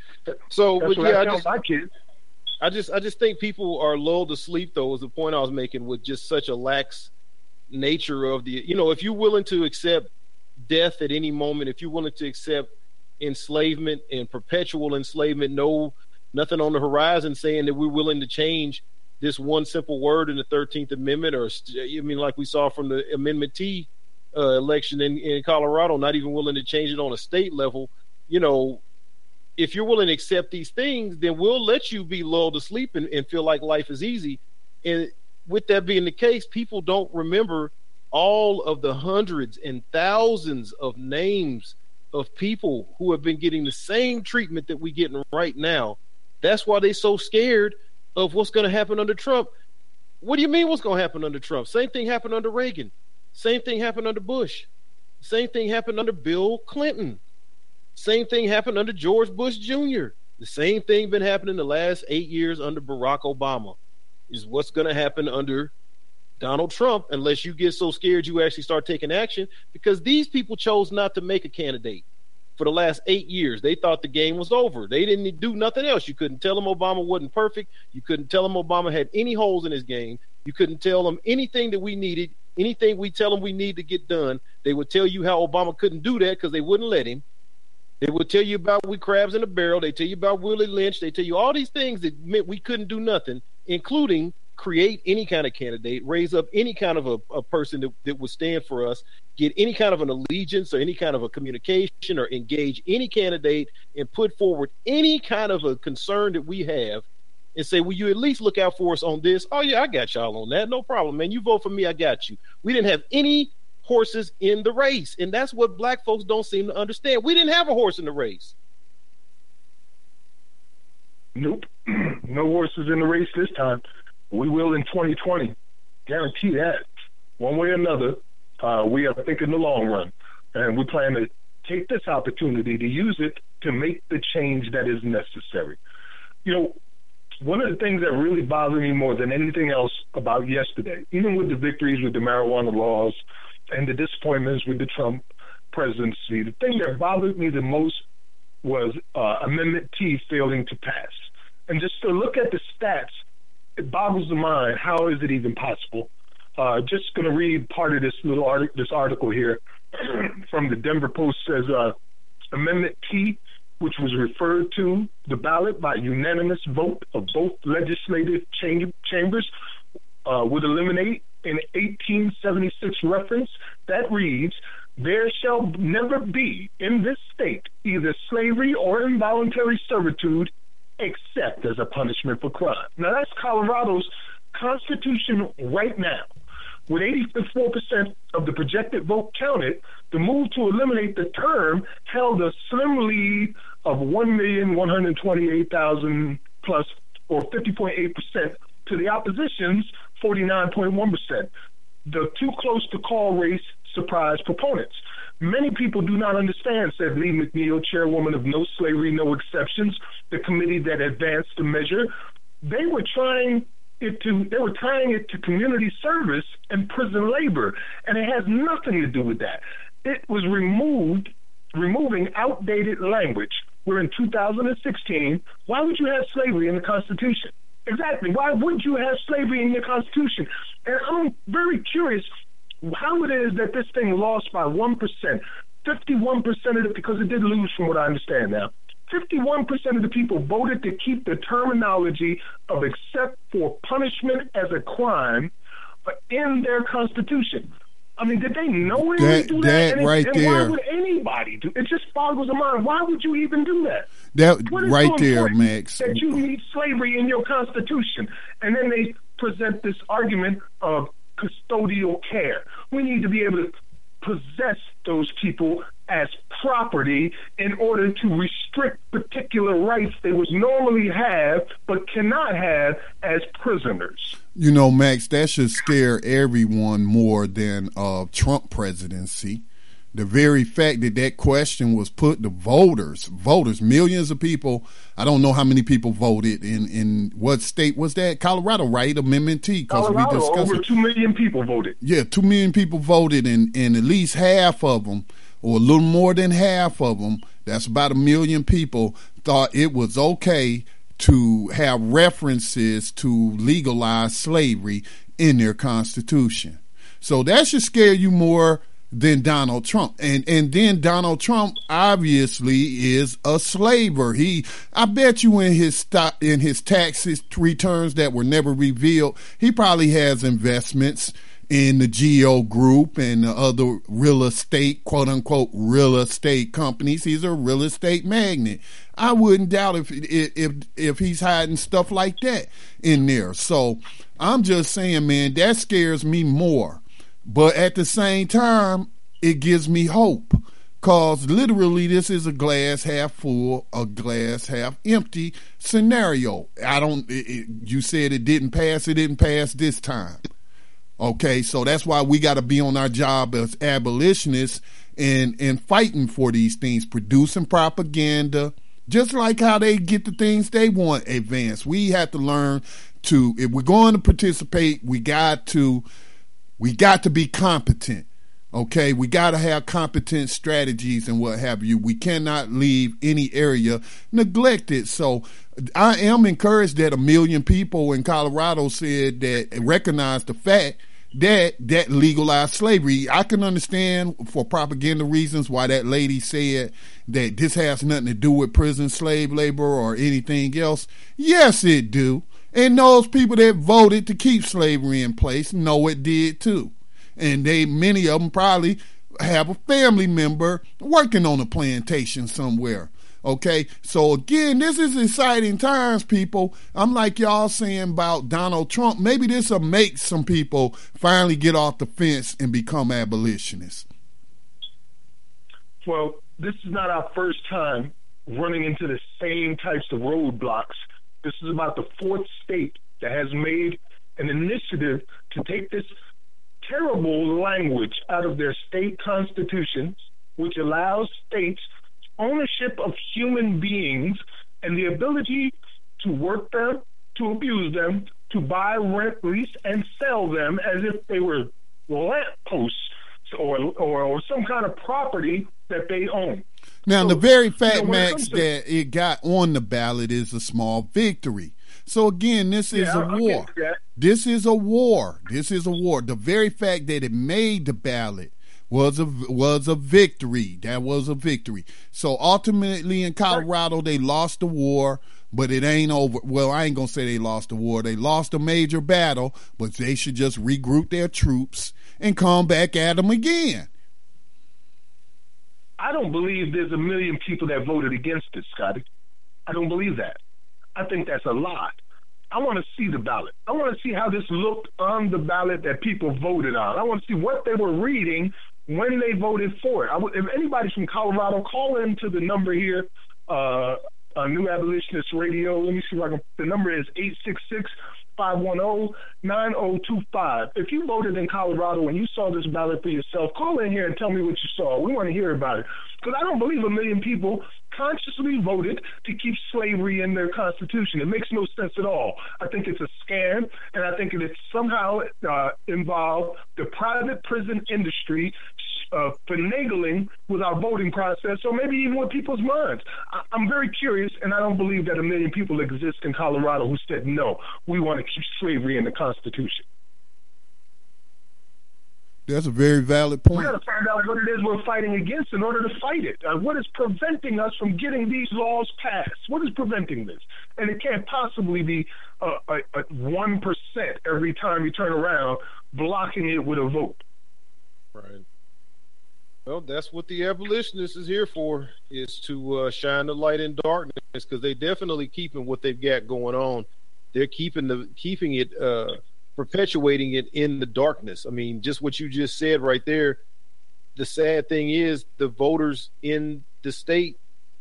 So, That's but what yeah, I, I tell just, my kids. I just, I just think people are lulled to sleep. Though, was the point I was making with just such a lax nature of the. You know, if you're willing to accept death at any moment, if you're willing to accept enslavement and perpetual enslavement, no, nothing on the horizon saying that we're willing to change this one simple word in the thirteenth Amendment, or I mean, like we saw from the Amendment T uh, election in, in Colorado, not even willing to change it on a state level. You know. If you're willing to accept these things, then we'll let you be lulled to sleep and, and feel like life is easy. And with that being the case, people don't remember all of the hundreds and thousands of names of people who have been getting the same treatment that we're getting right now. That's why they're so scared of what's going to happen under Trump. What do you mean what's going to happen under Trump? Same thing happened under Reagan. Same thing happened under Bush. Same thing happened under Bill Clinton. Same thing happened under George Bush Junior The same thing been happening the last eight years under Barack Obama. Is what's going to happen under Donald Trump, unless you get so scared you actually start taking action, because these people chose not to make a candidate for the last eight years. They thought the game was over. They didn't do nothing else. You couldn't tell them Obama wasn't perfect. You couldn't tell them Obama had any holes in his game. You couldn't tell them anything that we needed, anything we tell them we need to get done. They would tell you how Obama couldn't do that because they wouldn't let him. They would tell you about we crabs in a barrel. They tell you about Willie Lynch. They tell you all these things that meant we couldn't do nothing, including create any kind of candidate, raise up any kind of a, a person that, that would stand for us, get any kind of an allegiance or any kind of a communication, or engage any candidate and put forward any kind of a concern that we have and say, will you at least look out for us on this? Oh, yeah, I got y'all on that. No problem, man. You vote for me, I got you. We didn't have any horses in the race, and that's what black folks don't seem to understand. We didn't have a horse in the race. Nope. No horses in the race this time. We will in twenty twenty. Guarantee that. One way or another, uh, we are thinking the long run, and we plan to take this opportunity to use it to make the change that is necessary. You know, one of the things that really bothered me more than anything else about yesterday, even with the victories with the marijuana laws and the disappointments with the Trump presidency, the thing that bothered me the most was uh, Amendment T failing to pass. And just to look at the stats, it boggles the mind. How is it even possible? Uh, just going to read part of this little article, this article here from the Denver Post. Says uh, Amendment T, which was referred to the ballot by unanimous vote of both legislative cham- chambers, uh, would eliminate an eighteen seventy-six reference that reads, "There shall never be in this state either slavery or involuntary servitude except as a punishment for crime." Now, that's Colorado's constitution right now. With eighty-four percent of the projected vote counted, the move to eliminate the term held a slim lead of one million one hundred twenty-eight thousand plus, or fifty point eight percent, to the opposition's forty-nine point one percent. The too close to call race surprised proponents. Many people do not understand, said Lee McNeil, chairwoman of No Slavery, No Exceptions, the committee that advanced the measure. They were trying it to, they were tying it to community service and prison labor, and it has nothing to do with that. It was removed, removing outdated language. We're in two thousand sixteen. Why would you have slavery in the Constitution? Exactly. Why would you have slavery in your Constitution? And I'm very curious how it is that this thing lost by one percent. fifty-one percent of it, because it did lose from what I understand now. fifty-one percent of the people voted to keep the terminology of except for punishment as a crime in their Constitution. I mean, did they knowingly that, do that? That and right it, there. And why would anybody do it? It just boggles the mind. Why would you even do that? That right so there, Max. That you need slavery in your Constitution. And then they present this argument of custodial care. We need to be able to possess those people as property in order to restrict particular rights they would normally have but cannot have as prisoners. You know, Max, that should scare everyone more than uh, Trump presidency. The very fact that that question was put to voters, voters, millions of people. I don't know how many people voted in, in what state was that? Colorado, right? Amendment T. Colorado, we discussed over it. two million people voted. Yeah, two million people voted, and, and at least half of them, or a little more than half of them, that's about a million people, thought it was okay to have references to legalize slavery in their Constitution. So that should scare you more than Donald Trump. And and then Donald Trump obviously is a slaver. He, I bet you in his stock, in his taxes returns that were never revealed, he probably has investments in the Geo Group and the other real estate, quote unquote, real estate companies. He's a real estate magnate. I wouldn't doubt if if if he's hiding stuff like that in there. So I'm just saying, man, that scares me more. But at the same time, it gives me hope, because literally this is a glass half full, a glass half empty scenario. I don't, it, it, you said it didn't pass, it didn't pass this time. Okay, so that's why we got to be on our job as abolitionists and, and fighting for these things, producing propaganda, just like how they get the things they want advanced. We have to learn to, if we're going to participate, we got to We got to be competent, okay? We got to have competent strategies and what have you. We cannot leave any area neglected. So I am encouraged that a million people in Colorado said that, recognized the fact that that legalized slavery. I can understand for propaganda reasons why that lady said that this has nothing to do with prison slave labor or anything else. Yes, it do. And those people that voted to keep slavery in place know it did too. And they, many of them probably have a family member working on a plantation somewhere. Okay, so again, this is exciting times, people. I'm like y'all saying about Donald Trump. Maybe this will make some people finally get off the fence and become abolitionists. Well, this is not our first time running into the same types of roadblocks. This is about the fourth state that has made an initiative to take this terrible language out of their state constitutions, which allows states ownership of human beings and the ability to work them, to abuse them, to buy, rent, lease, and sell them as if they were lampposts or, or, or some kind of property that they own. Now, So, the very fact, you know, when it Max, comes to- that it got on the ballot is a small victory. So again, this is Yeah, a I'll war. get to that. This is a war. This is a war. The very fact that it made the ballot was a was a victory. That was a victory. So ultimately, in Colorado, they lost the war, but it ain't over. Well, I ain't gonna say they lost the war. They lost a major battle, but they should just regroup their troops and come back at them again. I don't believe there's a million people that voted against it, Scotty. I don't believe that. I think that's a lie. I want to see the ballot. I want to see how this looked on the ballot that people voted on. I want to see what they were reading when they voted for it. I would, if anybody's from Colorado, call into the number here, uh, uh, New Abolitionist Radio. Let me see if I can. The number is eight six six, five one zero, nine zero two five. If you voted in Colorado and you saw this ballot for yourself, call in here and tell me what you saw. We want to hear about it. Because I don't believe a million people consciously voted to keep slavery in their constitution. It makes no sense at all. I think it's a scam, and I think it somehow uh, involved the private prison industry uh, finagling with our voting process, or maybe even with people's minds. I- I'm very curious, and I don't believe that a million people exist in Colorado who said, no, we want to keep slavery in the Constitution. That's a very valid We point. got to find out what it is we're fighting against in order to fight it. Uh, what is preventing us from getting these laws passed? What is preventing this? And it can't possibly be uh, a, a one percent every time you turn around blocking it with a vote. Right. Well, that's what the abolitionist is here for, is to uh, shine the light in darkness, because they definitely keeping what they've got going on. They're keeping the keeping it uh, perpetuating it in the darkness. I mean, just what you just said right there. The sad thing is the voters in the state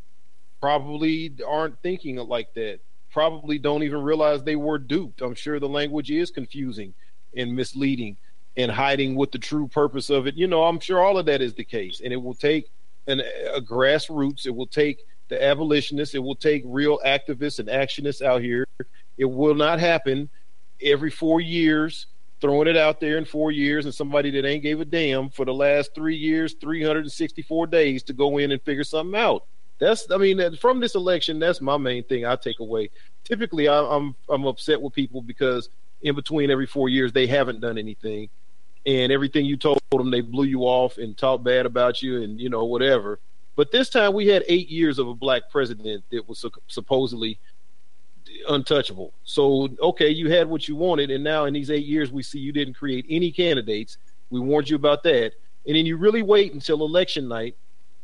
probably aren't thinking like that, probably don't even realize they were duped. I'm sure the language is confusing and misleading and hiding what the true purpose of it. You know, I'm sure all of that is the case. And it will take an, a grassroots, it will take the abolitionists, it will take real activists and actionists out here. It will not happen every four years, throwing it out there in four years, and somebody that ain't gave a damn for the last three years, three hundred sixty-four days to go in and figure something out. That's, I mean, from this election, that's my main thing I take away. Typically, I, I'm I'm upset with people because in between every four years, they haven't done anything, and everything you told them, they blew you off and talked bad about you, and you know whatever. But this time, we had eight years of a black president that was supposedly untouchable. So, okay, you had what you wanted, and now in these eight years, we see you didn't create any candidates. We warned you about that, and then you really wait until election night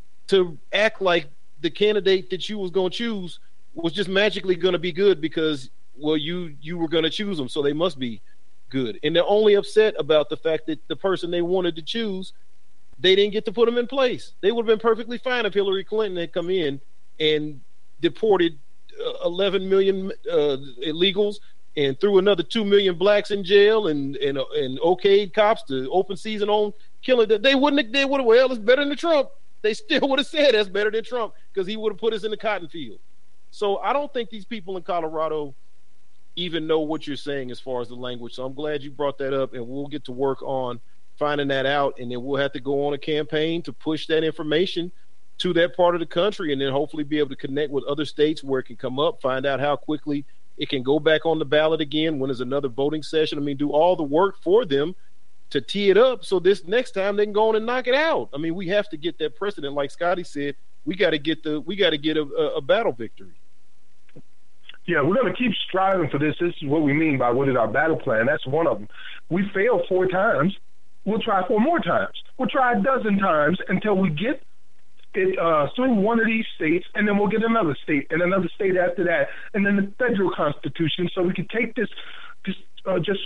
to act like the candidate that you was going to choose was just magically going to be good because, well, you you were going to choose them, so they must be good. And they're only upset about the fact that the person they wanted to choose, they didn't get to put them in place. They would have been perfectly fine if Hillary Clinton had come in and deported uh, eleven million uh, illegals and threw another two million blacks in jail and and uh, and okayed cops to open season on killing. They wouldn't have, they would have, well, it's better than Trump. They still would have said that's better than Trump because he would have put us in the cotton field. So I don't think these people in Colorado even know what you're saying as far as the language. So I'm glad you brought that up, and we'll get to work on finding that out, and then we'll have to go on a campaign to push that information to that part of the country, and then hopefully be able to connect with other states where it can come up, find out how quickly it can go back on the ballot again when there's another voting session. I mean, do all the work for them to tee it up so this next time they can go on and knock it out. I mean, we have to get that precedent. Like Scotty said, we got to get the we got to get a, a battle victory. Yeah, we're going to keep striving for this. This is what we mean by what is our battle plan. That's one of them. We failed four times. We'll try four more times. We'll try a dozen times until we get it uh, through one of these states, and then we'll get another state and another state after that, and then the federal constitution, so we can take this, this uh, just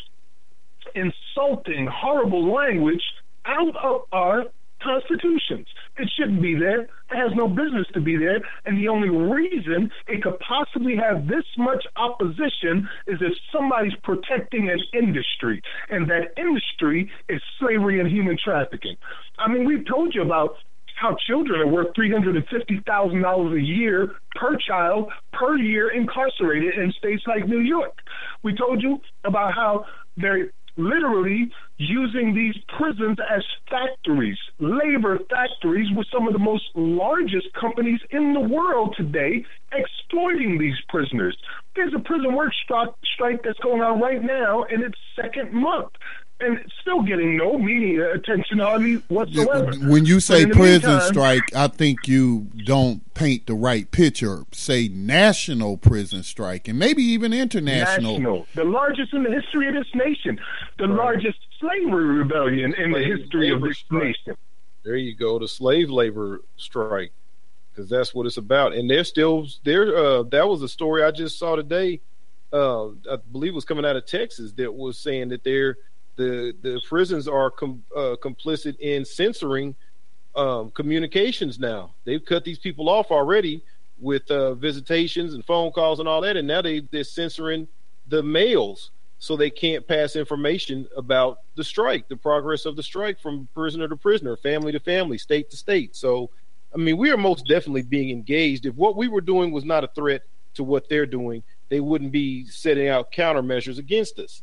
insulting, horrible language out of our constitutions. It shouldn't be there. It has no business to be there. And the only reason it could possibly have this much opposition is if somebody's protecting an industry, and that industry is slavery and human trafficking. I mean, we've told you about how children are worth three hundred fifty thousand dollars a year per child per year incarcerated in states like New York. We told you about how they're literally using these prisons as factories, labor factories, with some of the most largest companies in the world today exploiting these prisoners. There's a prison work strike that's going on right now in its second month, and it's still getting no media attention hardly whatsoever. When you say prison meantime, strike, I think you don't paint the right picture. Say national prison strike, and maybe even international. National, the largest in the history of this nation, the right. largest slavery rebellion in slave the history of this strike. nation. There you go, the slave labor strike, because that's what it's about. And they're still there. Uh, that was a story I just saw today. Uh, I believe it was coming out of Texas that was saying that they're The the prisons are com, uh, complicit in censoring um, communications now. They've cut these people off already with uh, visitations and phone calls and all that, and now they, they're censoring the mails so they can't pass information about the strike, the progress of the strike from prisoner to prisoner, family to family, state to state. So, I mean, we are most definitely being engaged. If what we were doing was not a threat to what they're doing, they wouldn't be setting out countermeasures against us.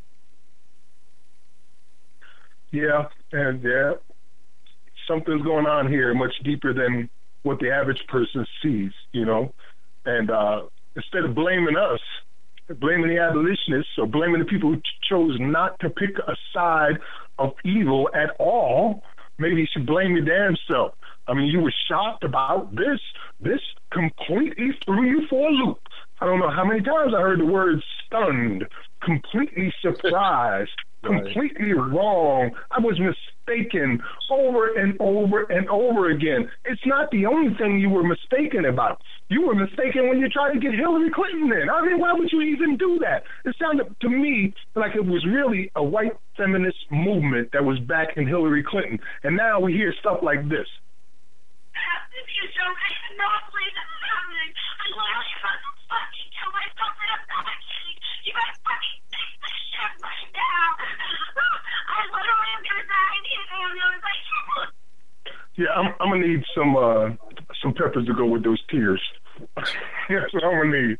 Yeah, and yeah, something's going on here much deeper than what the average person sees, you know. And uh, instead of blaming us, blaming the abolitionists or blaming the people who ch- chose not to pick a side of evil at all, maybe you should blame your damn self. I mean, you were shocked about this. This completely threw you for a loop. I don't know how many times I heard the word stunned, completely surprised. Completely wrong. I was mistaken over and over and over again. It's not the only thing you were mistaken about. You were mistaken when you tried to get Hillary Clinton in. I mean, why would you even do that? It sounded to me like it was really a white feminist movement that was backing Hillary Clinton. And now we hear stuff like this. If you don't, I cannot believe this is happening. I literally fucking fucking kill myself in a fucking. You gotta fucking take this shit right now. I literally am gonna die in the ambulance. I can't. Yeah, I'm, I'm gonna need some uh, some peppers to go with those tears. That's what I'm gonna need.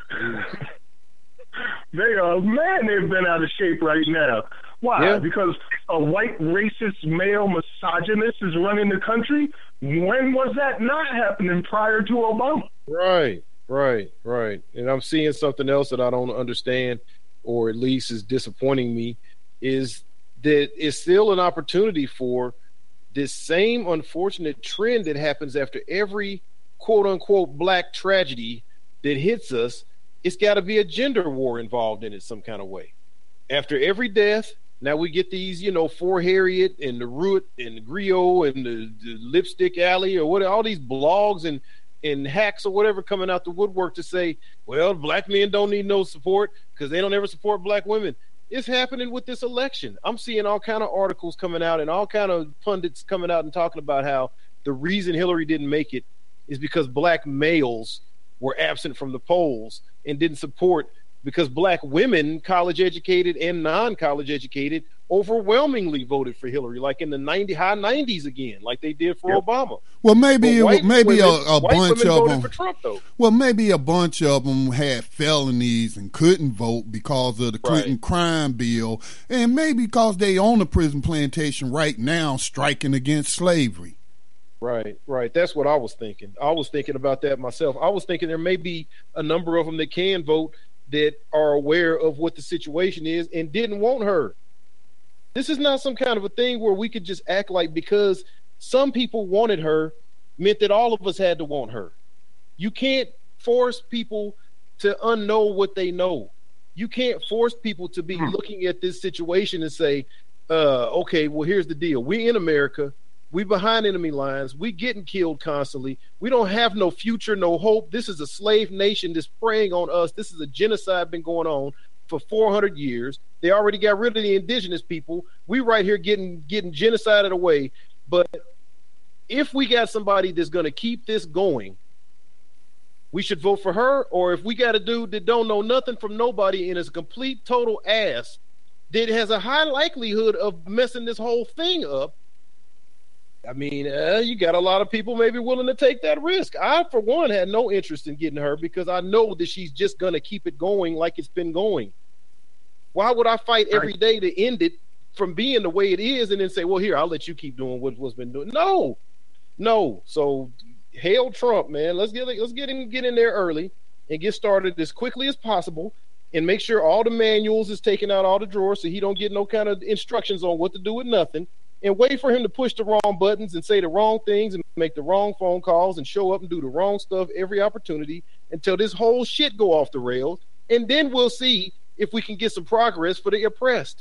They are man, they've been out of shape right now. Why? Yeah. Because a white racist male misogynist is running the country? When was that not happening prior to Obama? Right, right, right. And I'm seeing something else that I don't understand, or at least is disappointing me, is that it's still an opportunity for this same unfortunate trend that happens after every quote unquote black tragedy that hits us. It's got to be a gender war involved in it some kind of way. After every death, now we get these, you know, For Harriet and the Root and the Griot and the, the Lipstick Alley or what, all these blogs and, and hacks or whatever coming out the woodwork to say, well, black men don't need no support because they don't ever support black women. It's happening with this election. I'm seeing all kind of articles coming out and all kind of pundits coming out and talking about how the reason Hillary didn't make it is because black males were absent from the polls and didn't support, because black women, college educated and non-college educated, overwhelmingly voted for Hillary, like in the ninety high nineties again, like they did for Yep. Obama. Well, maybe But white maybe women, a, a white bunch women of voted them. for Trump, though. Well, maybe a bunch of them had felonies and couldn't vote because of the Clinton Right. crime bill, and maybe because they own a prison plantation right now, striking against slavery. Right, right. That's what I was thinking. I was thinking about that myself. I was thinking there may be a number of them that can vote that are aware of what the situation is and didn't want her. This is not some kind of a thing where we could just act like because some people wanted her meant that all of us had to want her. You can't force people to unknow what they know. You can't force people to be looking at this situation and say, uh, okay, well, here's the deal. We in America. We behind enemy lines. We getting killed constantly. We don't have no future, no hope. This is a slave nation that's preying on us. This is a genocide been going on for four hundred years. They already got rid of the indigenous people. We right here getting getting genocided away. But if we got somebody that's going to keep this going, we should vote for her. Or if we got a dude that don't know nothing from nobody and is a complete total ass that has a high likelihood of messing this whole thing up, I mean, uh, you got a lot of people maybe willing to take that risk. I, for one, had no interest in getting her because I know that she's just going to keep it going like it's been going. Why would I fight every day to end it from being the way it is and then say, well, here, I'll let you keep doing what, what's been doing? No, no. So hail Trump, man. Let's get let's get him get in there early and get started as quickly as possible and make sure all the manuals is taken out all the drawers so he don't get no kind of instructions on what to do with nothing. And wait for him to push the wrong buttons and say the wrong things and make the wrong phone calls and show up and do the wrong stuff every opportunity until this whole shit go off the rails. And then we'll see if we can get some progress for the oppressed.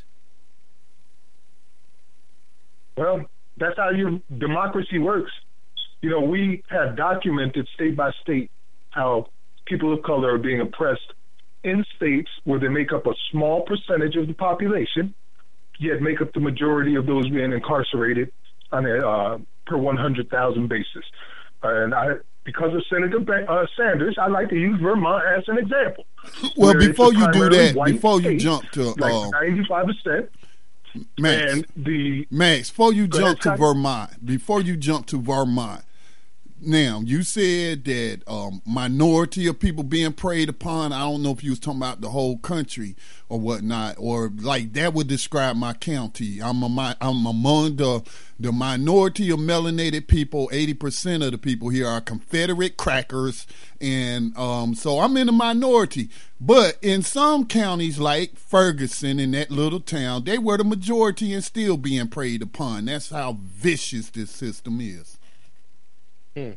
Well, that's how your democracy works. You know, we have documented state by state how people of color are being oppressed in states where they make up a small percentage of the population, yet make up the majority of those being incarcerated on a uh, per one hundred thousand basis. Uh, and I, because of Senator ba- uh, Sanders, I like to use Vermont as an example. Well, where it's before a you do primarily that, white before you state, jump to like uh, ninety-five percent, Max, and the Max, before you Go jump ahead, to Scott. Vermont, before you jump to Vermont, now you said that um, minority of people being preyed upon. I don't know if you was talking about the whole country or whatnot, or like that would describe my county. I'm a, mi- I'm among the the minority of melanated people. Eighty percent of the people here are Confederate crackers, and um, so I'm in the minority. But in some counties like Ferguson, in that little town, they were the majority and still being preyed upon. That's how vicious this system is. Hmm.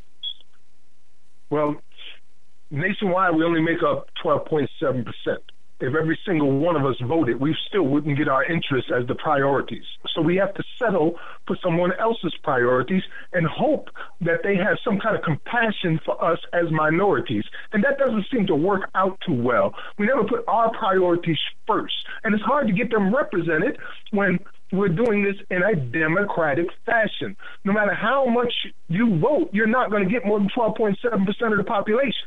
Well, nationwide, we only make up twelve point seven percent. if every single one of us voted, we still wouldn't get our interests as the priorities. So we have to settle for someone else's priorities and hope that they have some kind of compassion for us as minorities. And that doesn't seem to work out too well. We never put our priorities first. And it's hard to get them represented when we're doing this in a democratic fashion. No matter how much you vote, you're not going to get more than twelve point seven percent of the population.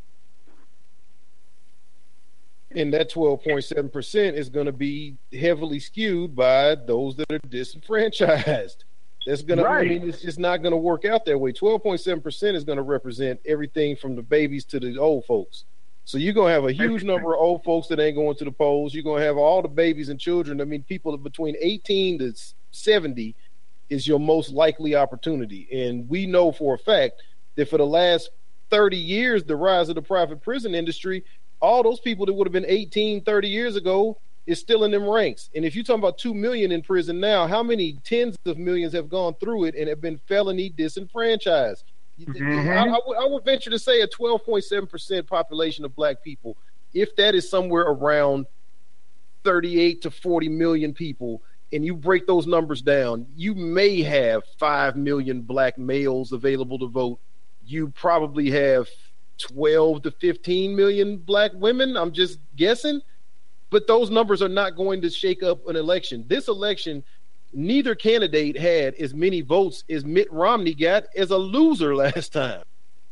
And that twelve point seven percent is going to be heavily skewed by those that are disenfranchised. That's going right. to, I mean, it's just not going to work out that way. twelve point seven percent is going to represent everything from the babies to the old folks. So you're going to have a huge number of old folks that ain't going to the polls. You're going to have all the babies and children. I mean, people between eighteen to seventy is your most likely opportunity. And we know for a fact that for the last thirty years, the rise of the private prison industry, all those people that would have been eighteen, thirty years ago is still in them ranks. And if you're talking about two million in prison now, how many tens of millions have gone through it and have been felony disenfranchised? Mm-hmm. I, I, would, I would venture to say a twelve point seven percent population of black people, if that is somewhere around thirty-eight to forty million people, and you break those numbers down, you may have five million black males available to vote. You probably have twelve to fifteen million black women. I'm just guessing. But those numbers are not going to shake up an election. This election, neither candidate had as many votes as Mitt Romney got as a loser last time.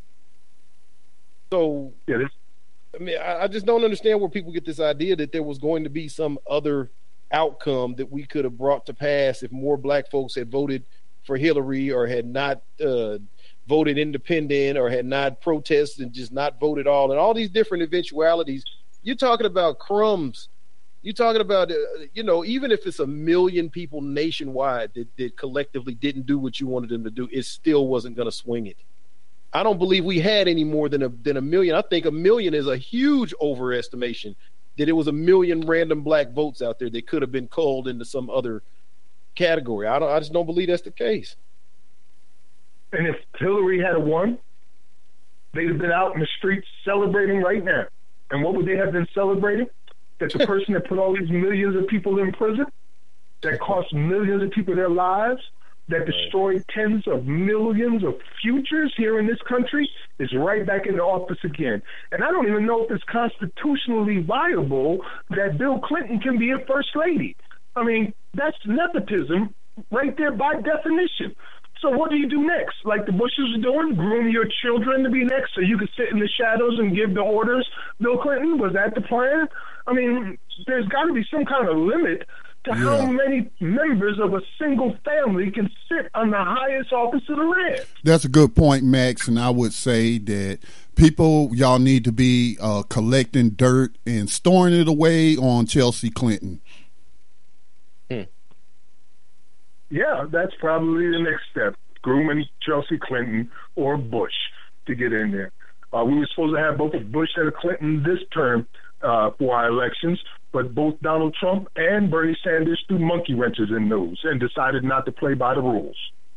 So, yeah, this- I mean, I, I just don't understand where people get this idea that there was going to be some other outcome that we could have brought to pass if more black folks had voted for Hillary or had not uh, voted independent or had not protested and just not voted all, and all these different eventualities. You're talking about crumbs. You're talking about, uh, you know, even if it's a million people nationwide that, that collectively didn't do what you wanted them to do, it still wasn't going to swing it. I don't believe we had any more than a than a million. I think a million is a huge overestimation, that it was a million random black votes out there that could have been culled into some other category. I don't. I just don't believe that's the case. And if Hillary had won, they'd have been out in the streets celebrating right now. And what would they have been celebrating? That the person that put all these millions of people in prison, that cost millions of people their lives, that destroyed tens of millions of futures here in this country, is right back in the office again. And I don't even know if it's constitutionally viable that Bill Clinton can be a first lady. I mean, that's nepotism right there by definition. So what do you do next? Like the Bushes are doing, groom your children to be next so you could sit in the shadows and give the orders? Bill Clinton, was that the plan? I mean, there's got to be some kind of limit to yeah. how many members of a single family can sit on the highest office of the land. That's a good point, Max, and I would say that people, y'all need to be uh, collecting dirt and storing it away on Chelsea Clinton. Hmm. Yeah, that's probably the next step, grooming Chelsea Clinton or Bush to get in there. Uh, we were supposed to have both a Bush and a Clinton this term uh, for our elections, but both Donald Trump and Bernie Sanders threw monkey wrenches in those and decided not to play by the rules.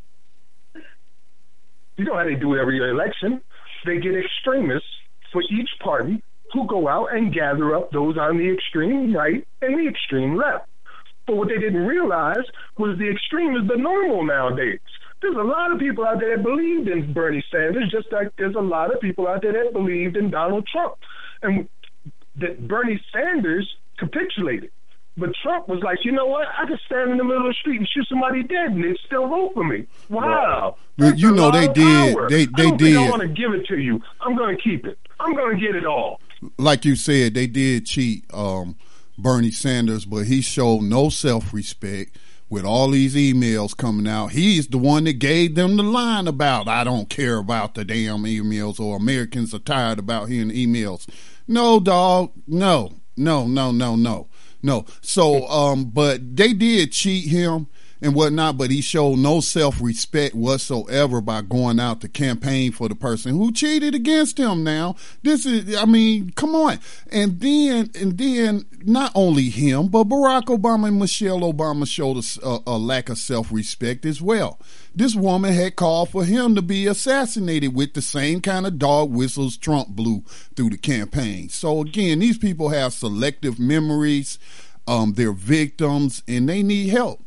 You know how they do every election. They get extremists for each party who go out and gather up those on the extreme right and the extreme left. But what they didn't realize was the extreme is the normal nowadays. There's a lot of people out there that believed in Bernie Sanders, just like there's a lot of people out there that believed in Donald Trump. And that Bernie Sanders capitulated. But Trump was like, you know what? I could stand in the middle of the street and shoot somebody dead and they'd still vote for me. Wow. Well, you know they did. Power. They, they I don't did. think I want to give it to you. I'm going to keep it. I'm going to get it all. Like you said, they did cheat um, Bernie Sanders, but he showed no self-respect with all these emails coming out. He's the one that gave them the line about, I don't care about the damn emails, or Americans are tired about hearing emails. No, dog. No, no, no, no, no, no. So, um, but they did cheat him. and whatnot, but he showed no self-respect whatsoever by going out to campaign for the person who cheated against him. Now, this is, I mean, come on. And then, and then not only him, but Barack Obama and Michelle Obama showed a, a, a lack of self-respect as well. This woman had called for him to be assassinated with the same kind of dog whistles Trump blew through the campaign. So again, these people have selective memories. Um, they're victims, and they need help.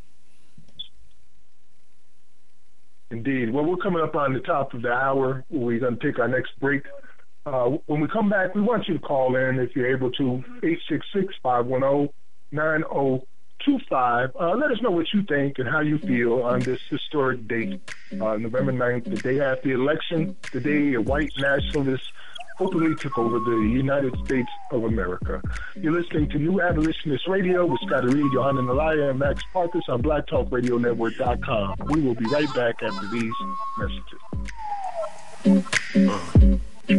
Indeed. Well, we're coming up on the top of the hour. We're going to take our next break. Uh, when we come back, we want you to call in if you're able to, eight six six, five one zero, nine zero two five. Uh, let us know what you think and how you feel on this historic date, uh, November ninth, the day after the election, the day a white nationalist openly took over the United States of America. You're listening to New Abolitionist Radio with Scotty Reed, Johanna Nalaya, and Max Parkus on black talk radio network dot com. We will be right back after these messages.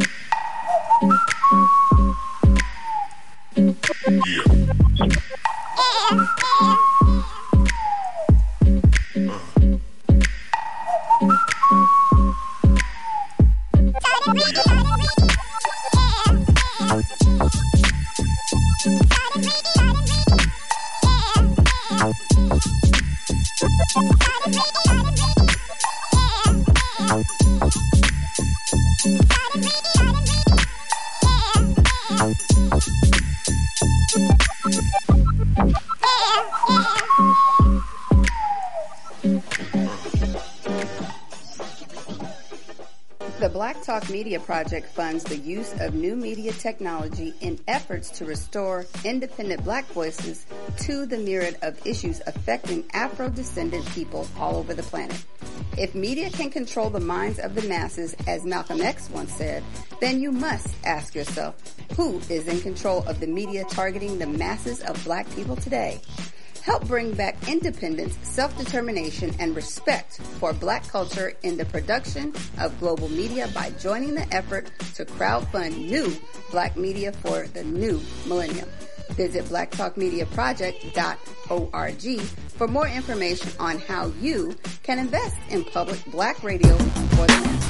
The Black Talk Media Project funds the use of new media technology in efforts to restore independent black voices to the myriad of issues affecting Afro-descendant people all over the planet. If media can control the minds of the masses, as Malcolm X once said, then you must ask yourself, who is in control of the media targeting the masses of black people today? Help bring back independence, self-determination, and respect for black culture in the production of global media by joining the effort to crowdfund new black media for the new millennium. Visit black talk media project dot org for more information on how you can invest in public black radio for the masses.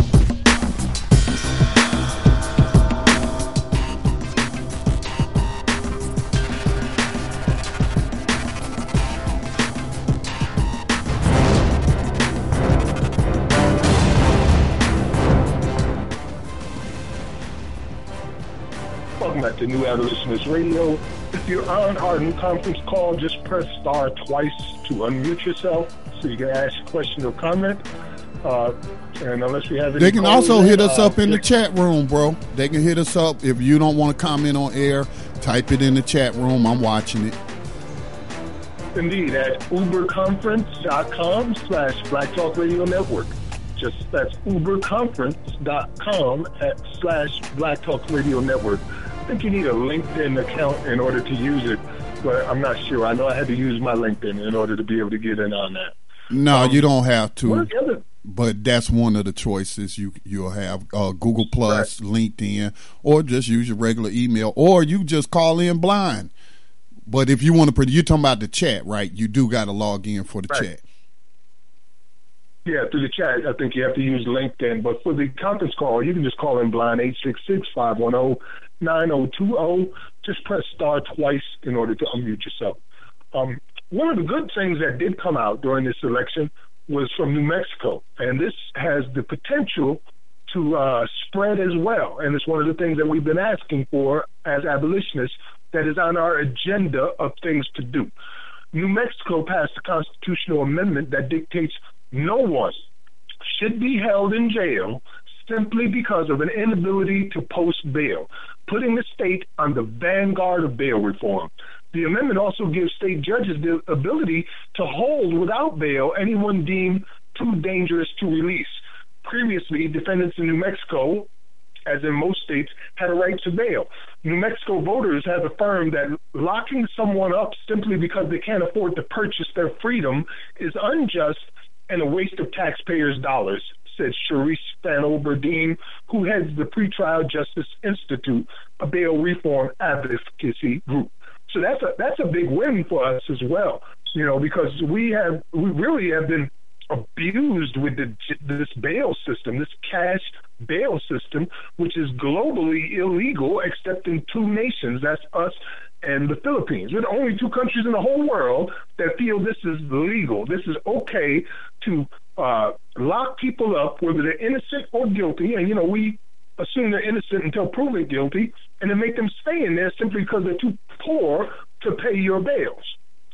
Welcome back to New Abolitionist Radio. If you're on our new conference call, just press star twice to unmute yourself so you can ask a question or comment. Uh, and unless we have any They can also in, hit us uh, up in the chat room, bro. They can hit us up. If you don't want to comment on air, type it in the chat room. I'm watching it. Indeed, at uberconference.com slash Black Talk Radio Network. Just that's uberconference.com at slash Black Talk Radio Network. I think you need a LinkedIn account in order to use it, but I'm not sure. I know I had to use my LinkedIn in order to be able to get in on that. No, um, you don't have to. What are the other? But that's one of the choices you you'll have: uh, Google Plus, right. LinkedIn, or just use your regular email, or you just call in blind. But if you want to, you're talking about the chat, right? You do got to log in for the right. chat. Yeah, through the chat, I think you have to use LinkedIn. But for the conference call, you can just call in blind, eight six six, five one zero, nine zero two zero. Just press star twice in order to unmute yourself. Um, one of the good things that did come out during this election was from New Mexico, and this has the potential to uh, spread as well. And it's one of the things that we've been asking for as abolitionists that is on our agenda of things to do. New Mexico passed a constitutional amendment that dictates no one should be held in jail simply because of an inability to post bail, putting the state on the vanguard of bail reform. The amendment also gives state judges the ability to hold without bail anyone deemed too dangerous to release. Previously, defendants in New Mexico, as in most states, had a right to bail. New Mexico voters have affirmed that locking someone up simply because they can't afford to purchase their freedom is unjust and a waste of taxpayers' dollars, said Sharice Fanover-Dean, who heads the Pretrial Justice Institute, a bail reform advocacy group. So that's a that's a big win for us as well. you know, because we have we really have been abused with the, this bail system, this cash bail system, which is globally illegal except in two nations. That's us and the Philippines. We're the only two countries in the whole world that feel this is legal. This is okay to uh, lock people up, whether they're innocent or guilty. And, you know, we assume they're innocent until proven guilty, and then make them stay in there simply because they're too poor to pay your bails.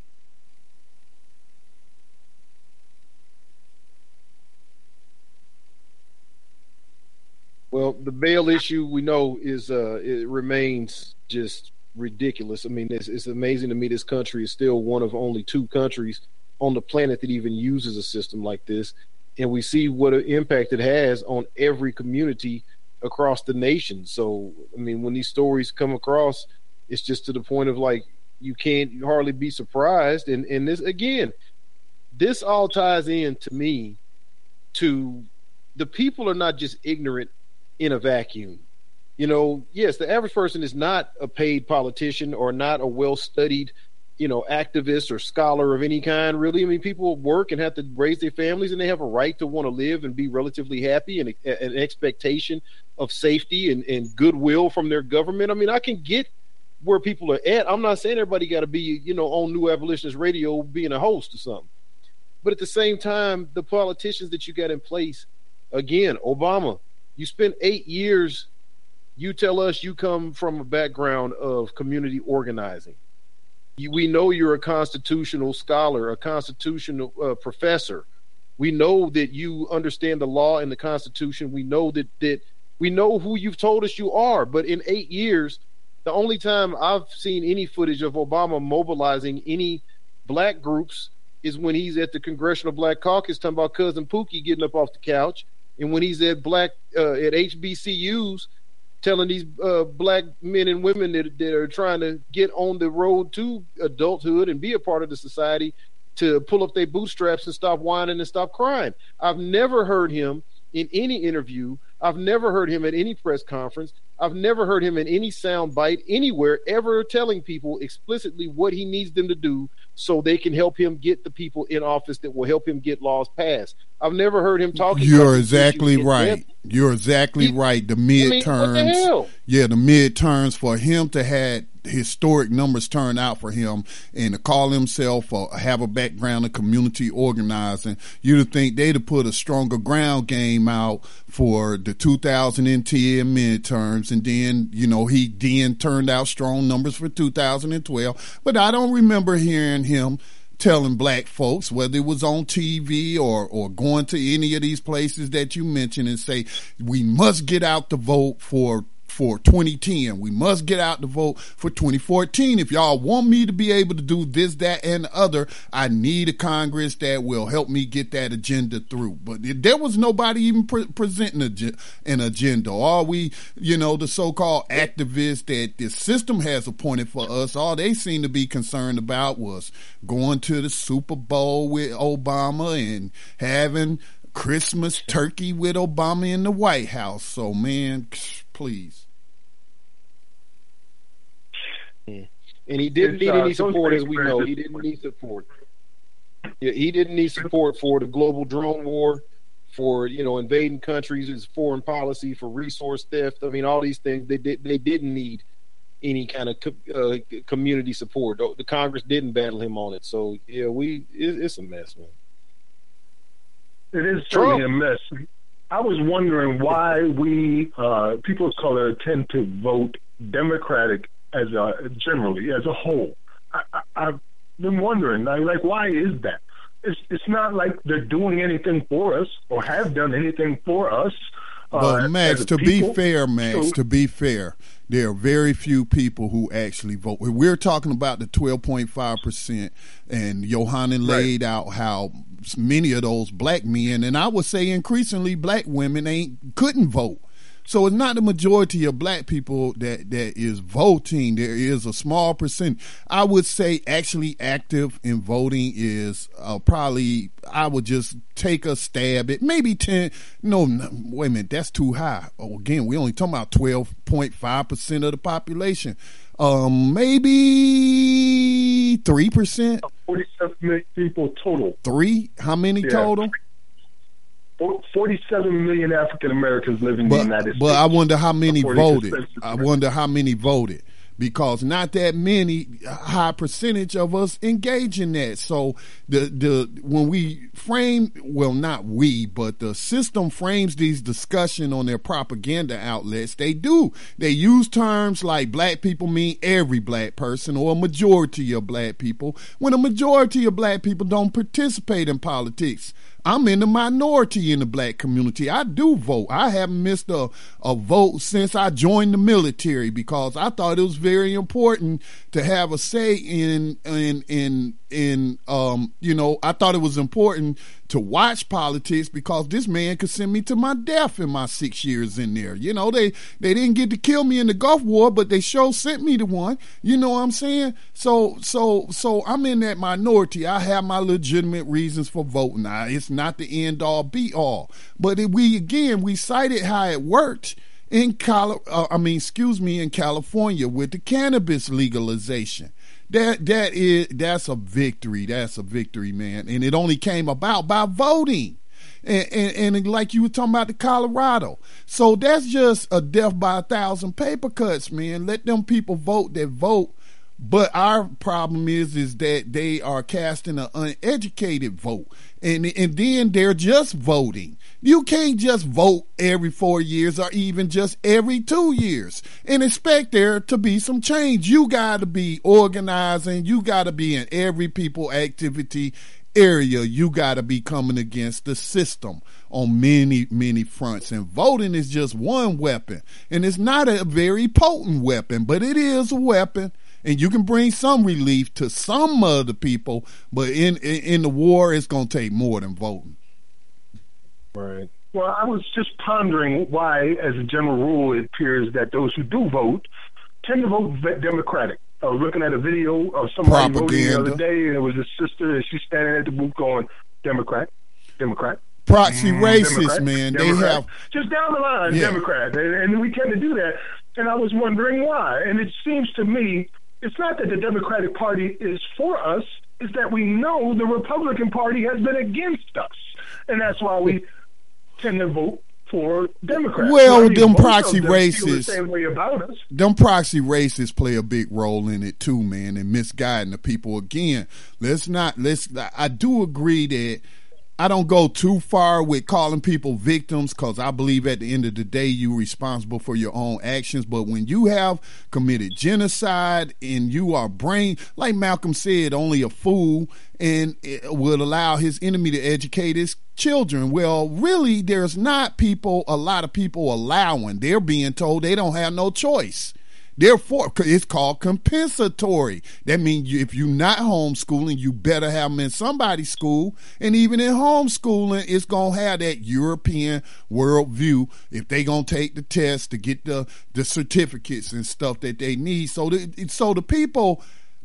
Well, the bail issue we know is uh, it remains just ridiculous. I mean, it's, it's amazing to me this country is still one of only two countries on the planet that even uses a system like this, and we see what an impact it has on every community across the nation. So, I mean, when these stories come across, it's just to the point of like you can't hardly be surprised. And and this again, this all ties in to me to the people are not just ignorant in a vacuum. You know, yes, the average person is not a paid politician or not a well-studied, you know, activist or scholar of any kind, really. I mean, people work and have to raise their families, and they have a right to want to live and be relatively happy and an expectation of safety and, and goodwill from their government. I mean, I can get where people are at. I'm not saying everybody got to be, you know, on New Abolitionist Radio being a host or something. But at the same time, the politicians that you got in place, again, Obama, you spent eight years, you tell us you come from a background of community organizing. You, we know you're a constitutional scholar, a constitutional uh, professor. We know that you understand the law and the Constitution. We know that, that we know who you've told us you are. But in eight years, the only time I've seen any footage of Obama mobilizing any black groups is when he's at the Congressional Black Caucus talking about Cousin Pookie getting up off the couch, and when he's at black uh, at H B C Us telling these uh, black men and women that, that are trying to get on the road to adulthood and be a part of the society to pull up their bootstraps and stop whining and stop crying. I've never heard him in any interview. I've never heard him at any press conference. I've never heard him in any sound bite anywhere ever telling people explicitly what he needs them to do so they can help him get the people in office that will help him get laws passed. I've never heard him talking. You're exactly right. You're exactly he, right. The midterms. I mean, what the hell? Yeah, the midterms, for him to have historic numbers turn out for him and to call himself or have a background in community organizing, you'd think they'd have put a stronger ground game out for the two thousand ten midterms, and then, you know, he then turned out strong numbers for two thousand twelve. But I don't remember hearing him telling black folks, whether it was on T V or, or going to any of these places that you mentioned, and say, we must get out the vote for for twenty ten. We must get out the vote for twenty fourteen. If y'all want me to be able to do this, that, and the other, I need a Congress that will help me get that agenda through. But there was nobody even pre- presenting a, an agenda. All we, you know, the so-called activists that the system has appointed for us, all they seem to be concerned about was going to the Super Bowl with Obama and having Christmas turkey with Obama in the White House. So, man, please. And he didn't it's, need uh, any support, as we know. He didn't need support. Yeah, he didn't need support for the global drone war, for, you know, invading countries, his foreign policy, for resource theft. I mean, all these things. They did. They didn't need any kind of uh, community support. The Congress didn't battle him on it. So yeah, we it, it's a mess, man. It is certainly a mess. I was wondering why we, uh, people of color, tend to vote Democratic as a, generally, as a whole. I, I, I've been wondering, like, why is that? It's it's not like they're doing anything for us or have done anything for us. But uh, Max, to people. be fair, Max, so, to be fair, there are very few people who actually vote. We're talking about the twelve point five percent, and Yohanan laid right. out how many of those black men, and I would say increasingly black women, ain't couldn't vote. So it's not the majority of black people that, that is voting. There is a small percent. I would say actually active in voting is uh, probably, I would just take a stab at maybe ten. No, no, wait a minute, that's too high. Oh, again, we only talking about twelve point five percent of the population. Um, maybe three percent. forty-seven million people total. Three? How many Yeah. total? forty-seven million African Americans live in But, the United States. but I wonder how many according to voted. Census I Bureau. wonder how many voted. Because not that many, high percentage of us engage in that. So the the when we frame, well, not we, but the system frames these discussion on their propaganda outlets. They do. They use terms like black people mean every black person or a majority of black people, when a majority of black people don't participate in politics. I'm in the minority in the black community. I do vote. I haven't missed a, a vote since I joined the military because I thought it was very important to have a say in in in in um you know, I thought it was important to watch politics because this man could send me to my death in my six years in there. You know, they they didn't get to kill me in the Gulf War, but they sure sent me to one. You know what I'm saying? So so so I'm in that minority. I have my legitimate reasons for voting. Now, it's not the end all be all, but it, we again we cited how it worked in Cali- uh, I mean, excuse me, in California with the cannabis legalization. That that is that's a victory. That's a victory, man. And it only came about by voting. And, and, and like you were talking about the Colorado. So that's just a death by a thousand paper cuts, man. Let them people vote that vote. But our problem is is that they are casting an uneducated vote. And and then they're just voting. You can't just vote every four years or even just every two years and expect there to be some change. You got to be organizing. You got to be in every people activity area. You got to be coming against the system on many, many fronts. And voting is just one weapon. And it's not a very potent weapon, but it is a weapon. And you can bring some relief to some of the people, but in in, in the war, it's going to take more than voting. Right. Well, I was just pondering why, as a general rule, it appears that those who do vote tend to vote Democratic. I was looking at a video of somebody Propaganda. voting the other day, and it was a sister, and she's standing at the booth going, Democrat, Democrat. Proxy Mm, racists, Democrat, man. Democrat. They have just down the line, Yeah. Democrat, and, and we tend to do that. And I was wondering why. And it seems to me it's not that the Democratic Party is for us; it's that we know the Republican Party has been against us, and that's why we tend to vote for Democrats. Well, I mean, them both of proxy them feel the racists- same way about us. them proxy racists play a big role in it too, man, and misguiding the people. Again, let's not let's. I do agree that I don't go too far with calling people victims because I believe at the end of the day you're responsible for your own actions. But when you have committed genocide and you are brain, like Malcolm said, only a fool and it would allow his enemy to educate his children. Well, really, there's not people, a lot of people allowing. They're being told they don't have no choice. Therefore, it's called compensatory. That means you, if you're not homeschooling, you better have them in somebody's school. And even in homeschooling, it's going to have that European worldview if they going to take the test to get the, the certificates and stuff that they need. So the, so the people,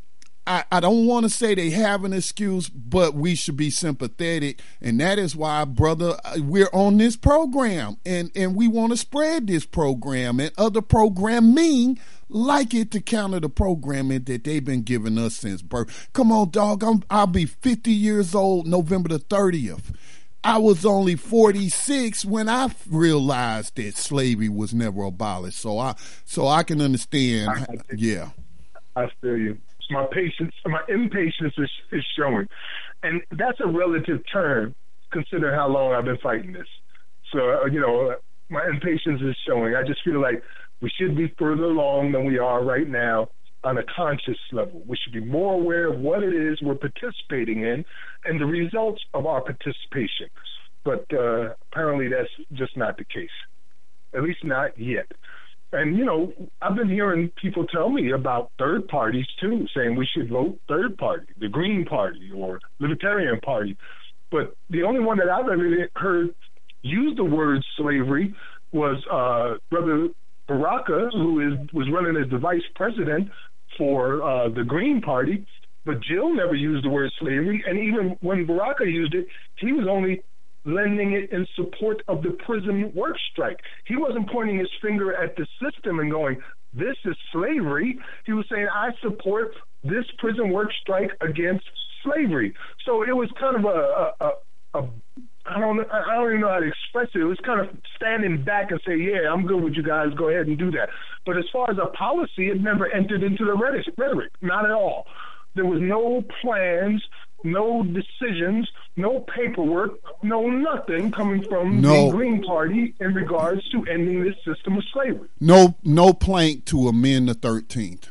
I, I don't want to say they have an excuse, but we should be sympathetic. And that is why, brother, we're on this program. And, and we want to spread this program and other programming like it to counter the programming that they've been giving us since birth. Come on, dog. I'm, I'll be fifty years old November the thirtieth. I was only forty-six when I realized that slavery was never abolished. So I, so I can understand. I, I yeah. I feel you. My patience, my impatience is, is showing. And that's a relative term, considering how long I've been fighting this. So, uh, you know, my impatience is showing. I just feel like we should be further along than we are right now on a conscious level. We should be more aware of what it is we're participating in and the results of our participation. But uh, apparently that's just not the case, at least not yet. And, you know, I've been hearing people tell me about third parties, too, saying we should vote third party, the Green Party or Libertarian Party. But the only one that I've ever heard use the word slavery was uh, Brother Baraka, who is was running as the vice president for uh, the Green Party. But Jill never used the word slavery. And even when Baraka used it, he was only lending it in support of the prison work strike. He wasn't pointing his finger at the system and going, this is slavery. He was saying, I support this prison work strike against slavery. So it was kind of a, a, a, a I don't I don't even know how to express it. It was kind of standing back and say, yeah, I'm good with you guys. Go ahead and do that. But as far as a policy, it never entered into the rhetoric, not at all. There was no plans, no decisions, no paperwork, no nothing coming from no. the Green Party in regards to ending this system of slavery. No, no plank to amend the thirteenth.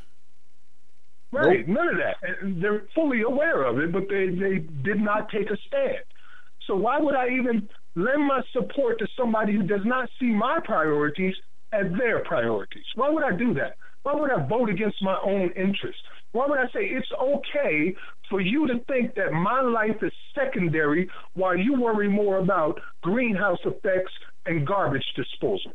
Right, nope. None of that. They're fully aware of it, but they, they did not take a stand. So why would I even lend my support to somebody who does not see my priorities as their priorities? Why would I do that? Why would I vote against my own interests? Why would I say it's okay for you to think that my life is secondary while you worry more about greenhouse effects and garbage disposal?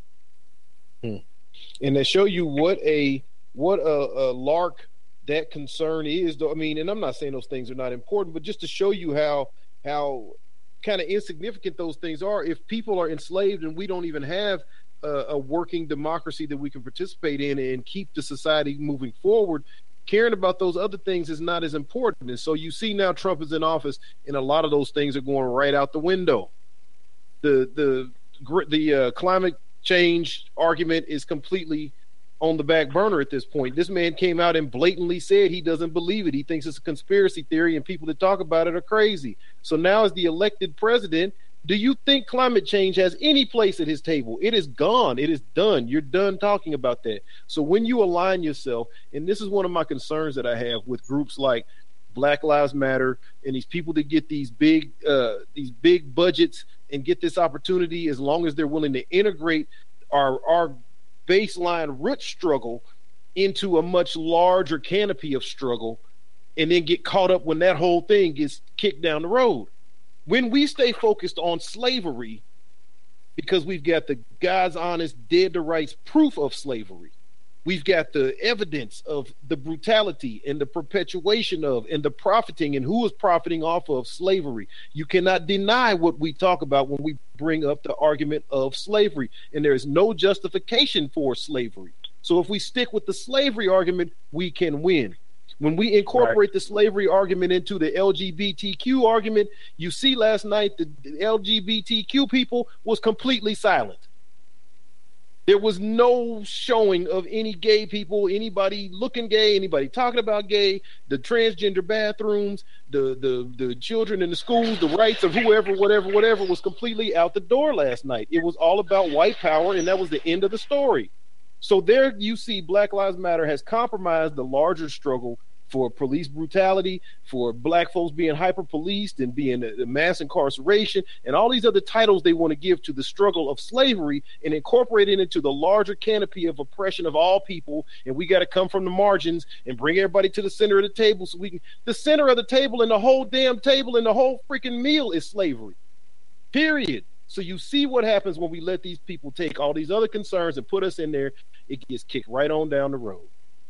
Hmm. And they show you what a what a, a lark that concern is. I mean, and I'm not saying those things are not important, but just to show you how how kind of insignificant those things are. If people are enslaved and we don't even have a, a working democracy that we can participate in and keep the society moving forward, caring about those other things is not as important. And so you see now Trump is in office and a lot of those things are going right out the window. The the the uh, climate change argument is completely on the back burner at this point. This man came out and blatantly said he doesn't believe it. He thinks it's a conspiracy theory and people that talk about it are crazy. So now as the elected president, do you think climate change has any place at his table? It is gone. It is done. You're done talking about that. So when you align yourself, and this is one of my concerns that I have with groups like Black Lives Matter and these people that get these big uh, these big budgets and get this opportunity, as long as they're willing to integrate our our baseline root struggle into a much larger canopy of struggle and then get caught up when that whole thing gets kicked down the road. When we stay focused on slavery, because we've got the God's honest, dead to rights proof of slavery, we've got the evidence of the brutality and the perpetuation of and the profiting and who is profiting off of slavery. You cannot deny what we talk about when we bring up the argument of slavery, and there is no justification for slavery. So if we stick with the slavery argument, we can win. When we incorporate right. the slavery argument into the L G B T Q argument, you see last night the, the L G B T Q people was completely silent. There was no showing of any gay people, anybody looking gay, anybody talking about gay, the transgender bathrooms, the the the children in the schools, the rights of whoever, whatever, whatever was completely out the door last night. It was all about white power, and that was the end of the story. So there you see Black Lives Matter has compromised the larger struggle for police brutality, for black folks being hyper-policed and being a, a mass incarceration, and all these other titles they want to give to the struggle of slavery and incorporate it into the larger canopy of oppression of all people. And we got to come from the margins and bring everybody to the center of the table so we can. The center of the table and the whole damn table and the whole freaking meal is slavery. Period. So you see what happens when we let these people take all these other concerns and put us in there. It gets kicked right on down the road.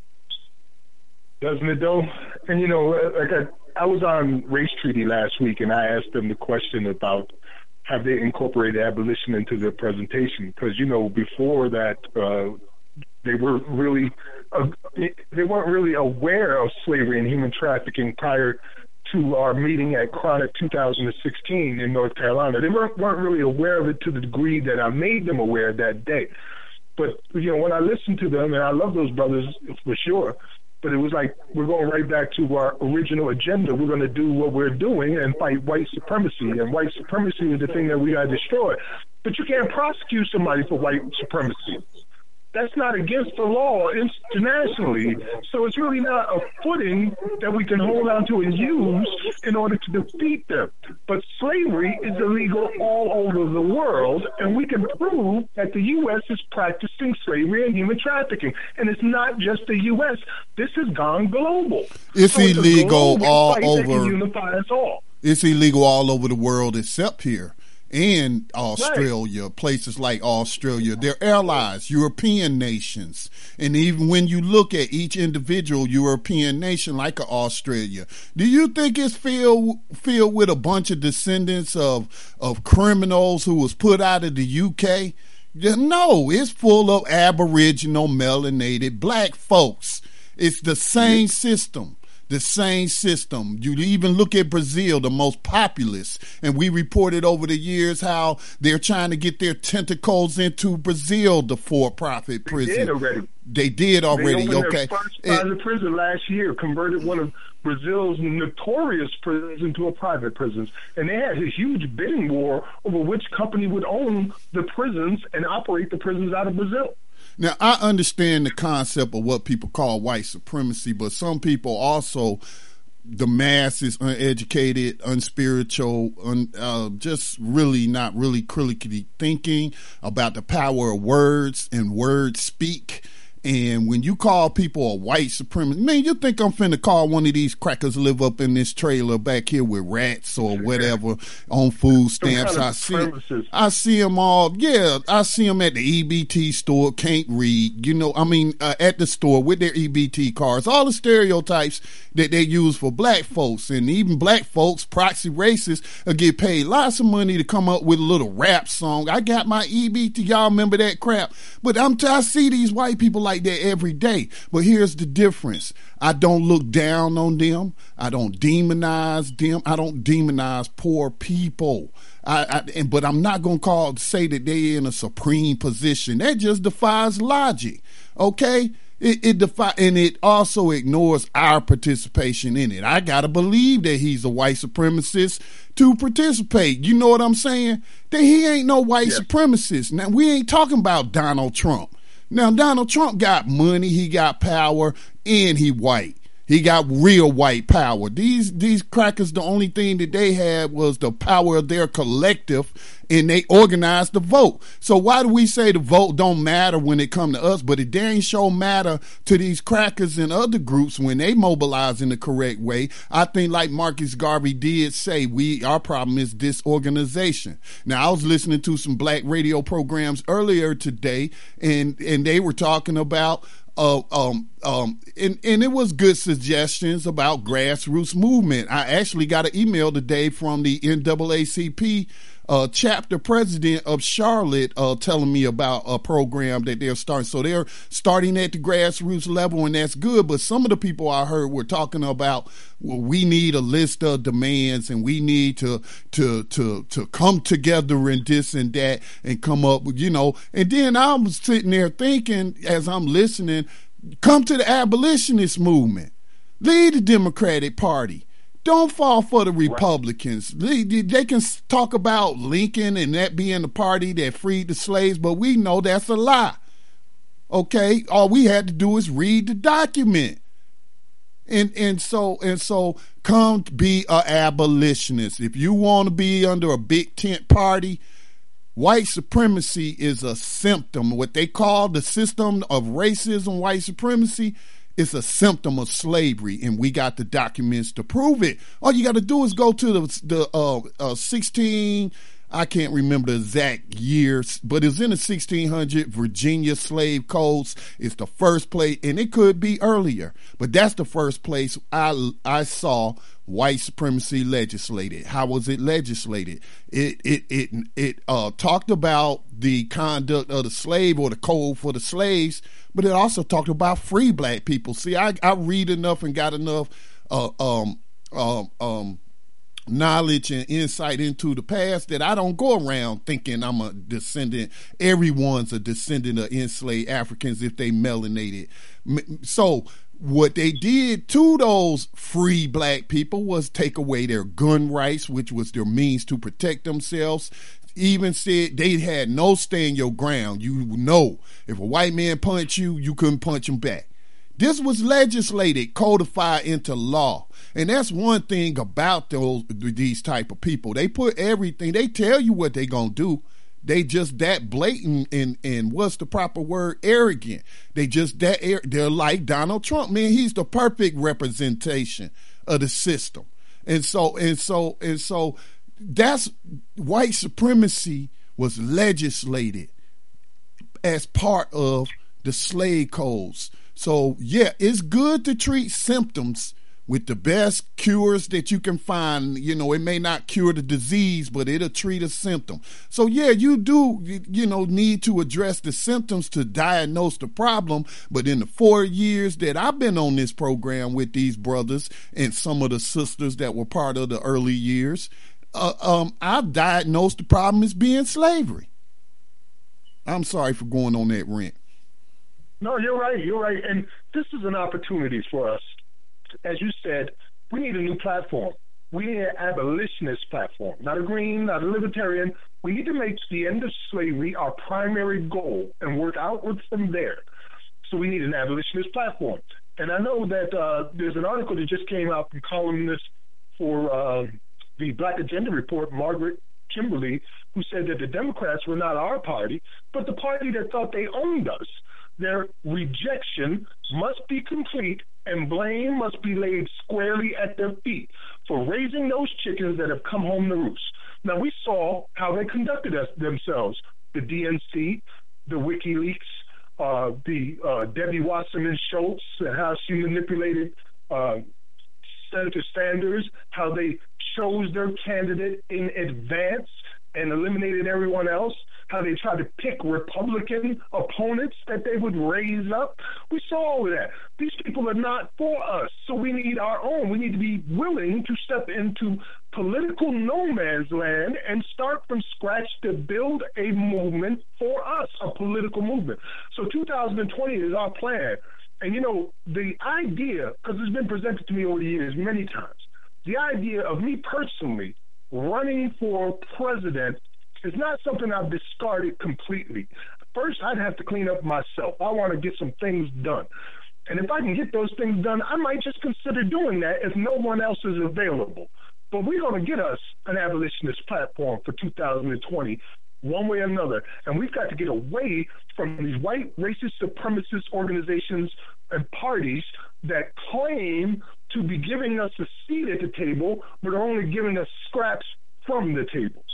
Doesn't it though? And you know, like I, I was on Race Treaty last week, and I asked them the question about have they incorporated abolition into their presentation? Because you know, before that, uh, they were really uh, they weren't really aware of slavery and human trafficking prior to our meeting at Chronic two thousand sixteen in North Carolina. They weren't, weren't really aware of it to the degree that I made them aware that day. But you know, when I listened to them, and I love those brothers for sure. But it was like, we're going right back to our original agenda. We're going to do what we're doing and fight white supremacy. And white supremacy is the thing that we got to destroy. But you can't prosecute somebody for white supremacy. That's not against the law internationally. So it's really not a footing that we can hold on to and use in order to defeat them. But slavery is illegal all over the world, and we can prove that the U S is practicing slavery and human trafficking. And it's not just the U S. This has gone global. It's so illegal it's all over. Unify us all. It's illegal all over the world except here. And Australia, right. Places like Australia, they're allies, European nations. And even when you look at each individual European nation like Australia, do you think it's filled filled with a bunch of descendants of of criminals who was put out of the U K? No, it's full of Aboriginal, melanated black folks. It's the same system. The same system. You even look at Brazil, the most populous, and we reported over the years how they're trying to get their tentacles into Brazil, the for-profit prison. They did already. They did already. They opened okay. their first private prison last year, converted one of Brazil's notorious prisons into a private prison, and they had a huge bidding war over which company would own the prisons and operate the prisons out of Brazil. Now, I understand the concept of what people call white supremacy, but some people also, the mass is uneducated, unspiritual, un, uh, just really not really critically thinking about the power of words and words speak. And when you call people a white supremacist, man, you think I'm finna call one of these crackers live up in this trailer back here with rats or whatever on food stamps. I see, I see them all. Yeah, I see them at the E B T store, can't read. You know, I mean, uh, at the store with their E B T cards. All the stereotypes that they use for black folks, and even black folks, proxy racists, will get paid lots of money to come up with a little rap song. I got my E B T. Y'all remember that crap? But I'm t- I see these white people like like that every day. But here's the difference. I don't look down on them. I don't demonize them. I don't demonize poor people. I, I and, but I'm not going to call say that they're in a supreme position. That just defies logic. Okay? It, it defi- and it also ignores our participation in it. I got to believe that he's a white supremacist to participate. You know what I'm saying? That he ain't no white yeah. supremacist. Now, we ain't talking about Donald Trump. Now, Donald Trump got money, he got power, and he white. He got real white power. These these crackers, the only thing that they had was the power of their collective, and they organized the vote. So why do we say the vote don't matter when it come to us, but it dang sure matter to these crackers and other groups when they mobilize in the correct way? I think like Marcus Garvey did say, we our problem is disorganization. Now, I was listening to some black radio programs earlier today, and, and they were talking about Uh, um, um, and, and it was good suggestions about grassroots movement. I actually got an email today from the N double A C P uh, chapter president of Charlotte uh, telling me about a program that they're starting. So they're starting at the grassroots level, and that's good. But some of the people I heard were talking about, well, we need a list of demands, and we need to to to to come together and this and that and come up with, you know. And then I was sitting there thinking as I'm listening, come to the abolitionist movement, lead the Democratic Party. Don't fall for the Republicans. They, they can talk about Lincoln and that being the party that freed the slaves, but we know that's a lie. Okay, all we had to do is read the document. And and so and so come be an abolitionist. If you want to be under a big tent party, white supremacy is a symptom. What they call the system of racism, white supremacy, is a symptom of slavery, and we got the documents to prove it. All you got to do is go to the the uh, uh, sixteen. I can't remember the exact years, but it's in the sixteen hundred Virginia slave codes. It's the first place, and it could be earlier, but that's the first place I I saw white supremacy legislated. How was it legislated? It it it it uh, talked about the conduct of the slave or the code for the slaves, but it also talked about free black people. See, I I read enough and got enough uh, um um um. knowledge and insight into the past that I don't go around thinking I'm a descendant. Everyone's a descendant of enslaved Africans if they melanated. So what they did to those free black people was take away their gun rights, which was their means to protect themselves. Even said they had no stand your ground. You know, if a white man punched you, you couldn't punch him back. This was legislated, codified into law. And that's one thing about those these type of people. They put everything, they tell you what they gonna do. They just that blatant and, and what's the proper word? Arrogant. They just that, they're like Donald Trump. Man, he's the perfect representation of the system. And so, and so, and so that's white supremacy was legislated as part of the slave codes. So, yeah, it's good to treat symptoms with the best cures that you can find. You know, it may not cure the disease, but it'll treat a symptom. So yeah, you do, you know, need to address the symptoms to diagnose the problem. But in the four years that I've been on this program with these brothers and some of the sisters that were part of the early years, uh, um, I've diagnosed the problem as being slavery. I'm sorry for going on that rant. No, you're right. You're right. And this is an opportunity for us. As you said, we need a new platform. We need an abolitionist platform, not a green, not a libertarian. We need to make the end of slavery our primary goal and work outwards from there. So we need an abolitionist platform. And I know that uh, there's an article that just came out from columnist for uh, the Black Agenda Report, Margaret Kimberly, who said that the Democrats were not our party, but the party that thought they owned us. Their rejection must be complete, and blame must be laid squarely at their feet for raising those chickens that have come home to roost. Now, we saw how they conducted us, themselves, the D N C, the WikiLeaks, uh, the uh, Debbie Wasserman Schultz, and how she manipulated uh, Senator Sanders, how they chose their candidate in advance and eliminated everyone else, how they tried to pick Republican opponents that they would raise up. We saw all of that. These people are not for us, so we need our own. We need to be willing to step into political no man's land and start from scratch to build a movement for us, a political movement. So two thousand twenty is our plan. And, you know, the idea, because it's been presented to me over the years many times, the idea of me personally running for president is not something I've discarded completely. First, I'd have to clean up myself. I want to get some things done. And if I can get those things done, I might just consider doing that if no one else is available. But we're going to get us an abolitionist platform for two thousand twenty, one way or another. And we've got to get away from these white racist supremacist organizations and parties that claim to be giving us a seat at the table, but are only giving us scraps from the tables.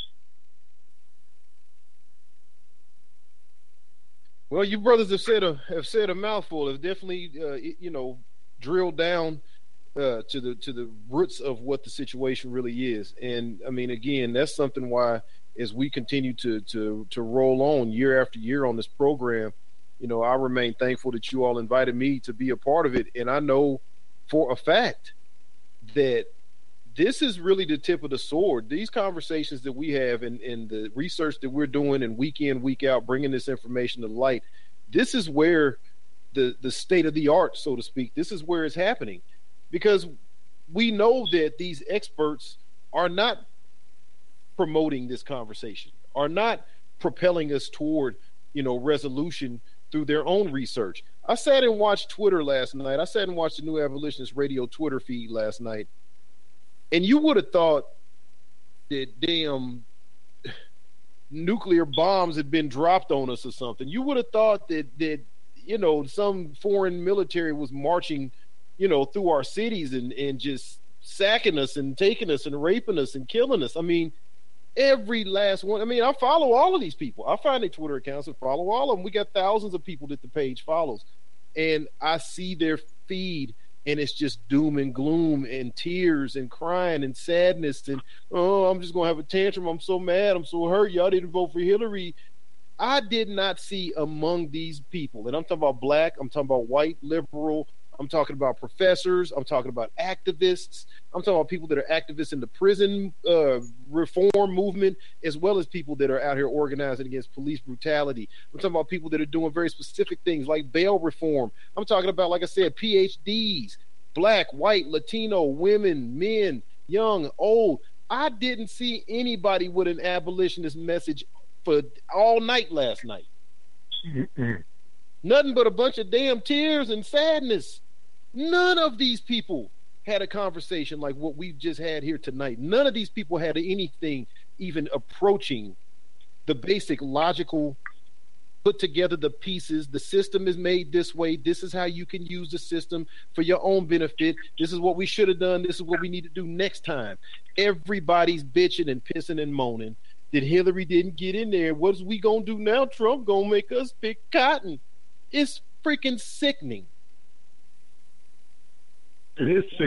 Well, you brothers have said a have said a mouthful. Have definitely, uh, you know, drilled down uh, to the to the roots of what the situation really is. And I mean, again, that's something why, as we continue to to to roll on year after year on this program, you know, I remain thankful that you all invited me to be a part of it. And I know for a fact that this is really the tip of the sword. These conversations that we have and, and the research that we're doing and week in, week out, bringing this information to light, this is where the, the state of the art, so to speak, this is where it's happening. Because we know that these experts are not promoting this conversation, are not propelling us toward, you know, resolution through their own research. I sat and watched Twitter last night. I sat and watched the New Abolitionist Radio Twitter feed last night. And you would have thought that damn nuclear bombs had been dropped on us or something. You would have thought that, that you know, some foreign military was marching, you know, through our cities and, and just sacking us and taking us and raping us and killing us. I mean, every last one. I mean, I follow all of these people. I find their Twitter accounts and follow all of them. We got thousands of people that the page follows. And I see their feed, and it's just doom and gloom and tears and crying and sadness and, oh, I'm just going to have a tantrum. I'm so mad. I'm so hurt. Y'all didn't vote for Hillary. I did not see among these people, and I'm talking about black, I'm talking about white, liberal, I'm talking about professors, I'm talking about activists, I'm talking about people that are activists in the prison uh, reform movement, as well as people that are out here organizing against police brutality. I'm talking about people that are doing very specific things like bail reform. I'm talking about, like I said, P H Ds, black, white, Latino, women, men, young, old. I didn't see anybody with an abolitionist message for all night last night. Mm-mm. Nothing but a bunch of damn tears and sadness. None of these people had a conversation like what we've just had here tonight. None of these people had anything even approaching the basic logical, put together the pieces. The system is made this way. This is how you can use the system for your own benefit. This is what we should have done. This is what we need to do next time. Everybody's bitching and pissing and moaning that Hillary didn't get in there. What's we gonna do now? Trump gonna make us pick cotton. It's freaking sickening. It is sickening.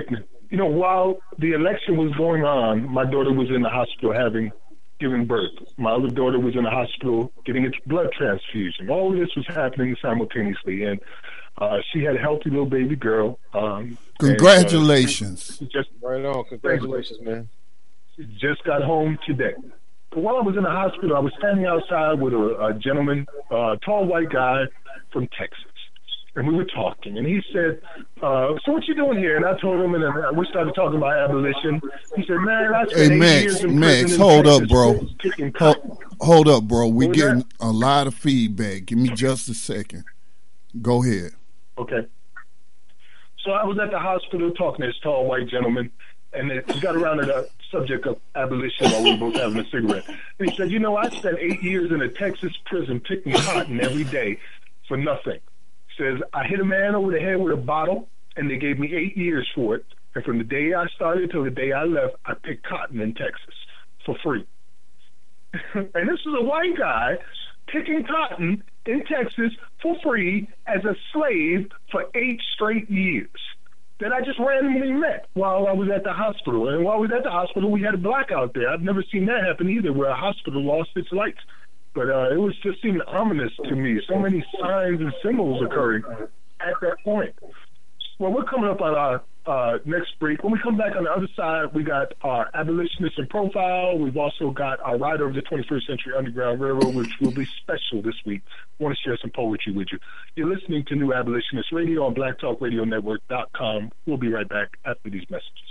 you know, while the election was going on, my daughter was in the hospital having giving birth. My other daughter was in the hospital getting a blood transfusion. All of this was happening simultaneously, and uh, she had a healthy little baby girl. Um, Congratulations! And, uh, just right on. Congratulations, man. She just got home today. But while I was in the hospital, I was standing outside with a, a gentleman, a uh, tall white guy from Texas. And we were talking, and he said, uh, so what you doing here? And I told him, and then we started talking about abolition. He said, man, I spent hey, eight Max, years in Max, prison hold in up, Texas, bro. kicking Hold, cotton. hold up, bro. We What was getting that? a lot of feedback. Give me just a second. Go ahead. Okay. So I was at the hospital talking to this tall white gentleman, and it got around to the subject of abolition while we were both having a cigarette. And he said, you know, I spent eight years in a Texas prison picking cotton every day for nothing. He says, I hit a man over the head with a bottle, and they gave me eight years for it. And from the day I started till the day I left, I picked cotton in Texas for free. And this is a white guy picking cotton in Texas for free as a slave for eight straight years that I just randomly met while I was at the hospital. And while I was at the hospital, we had a blackout there. I've never seen that happen either, where a hospital lost its lights. But uh, it was just seemed ominous to me. So many signs and symbols occurring at that point. Well, we're coming up on our uh, next break. When we come back on the other side, we got our abolitionist in profile. We've also got our Rider of the twenty-first Century Underground Railroad, which will be special this week. I want to share some poetry with you. You're listening to New Abolitionist Radio on black talk radio network dot com. We'll be right back after these messages.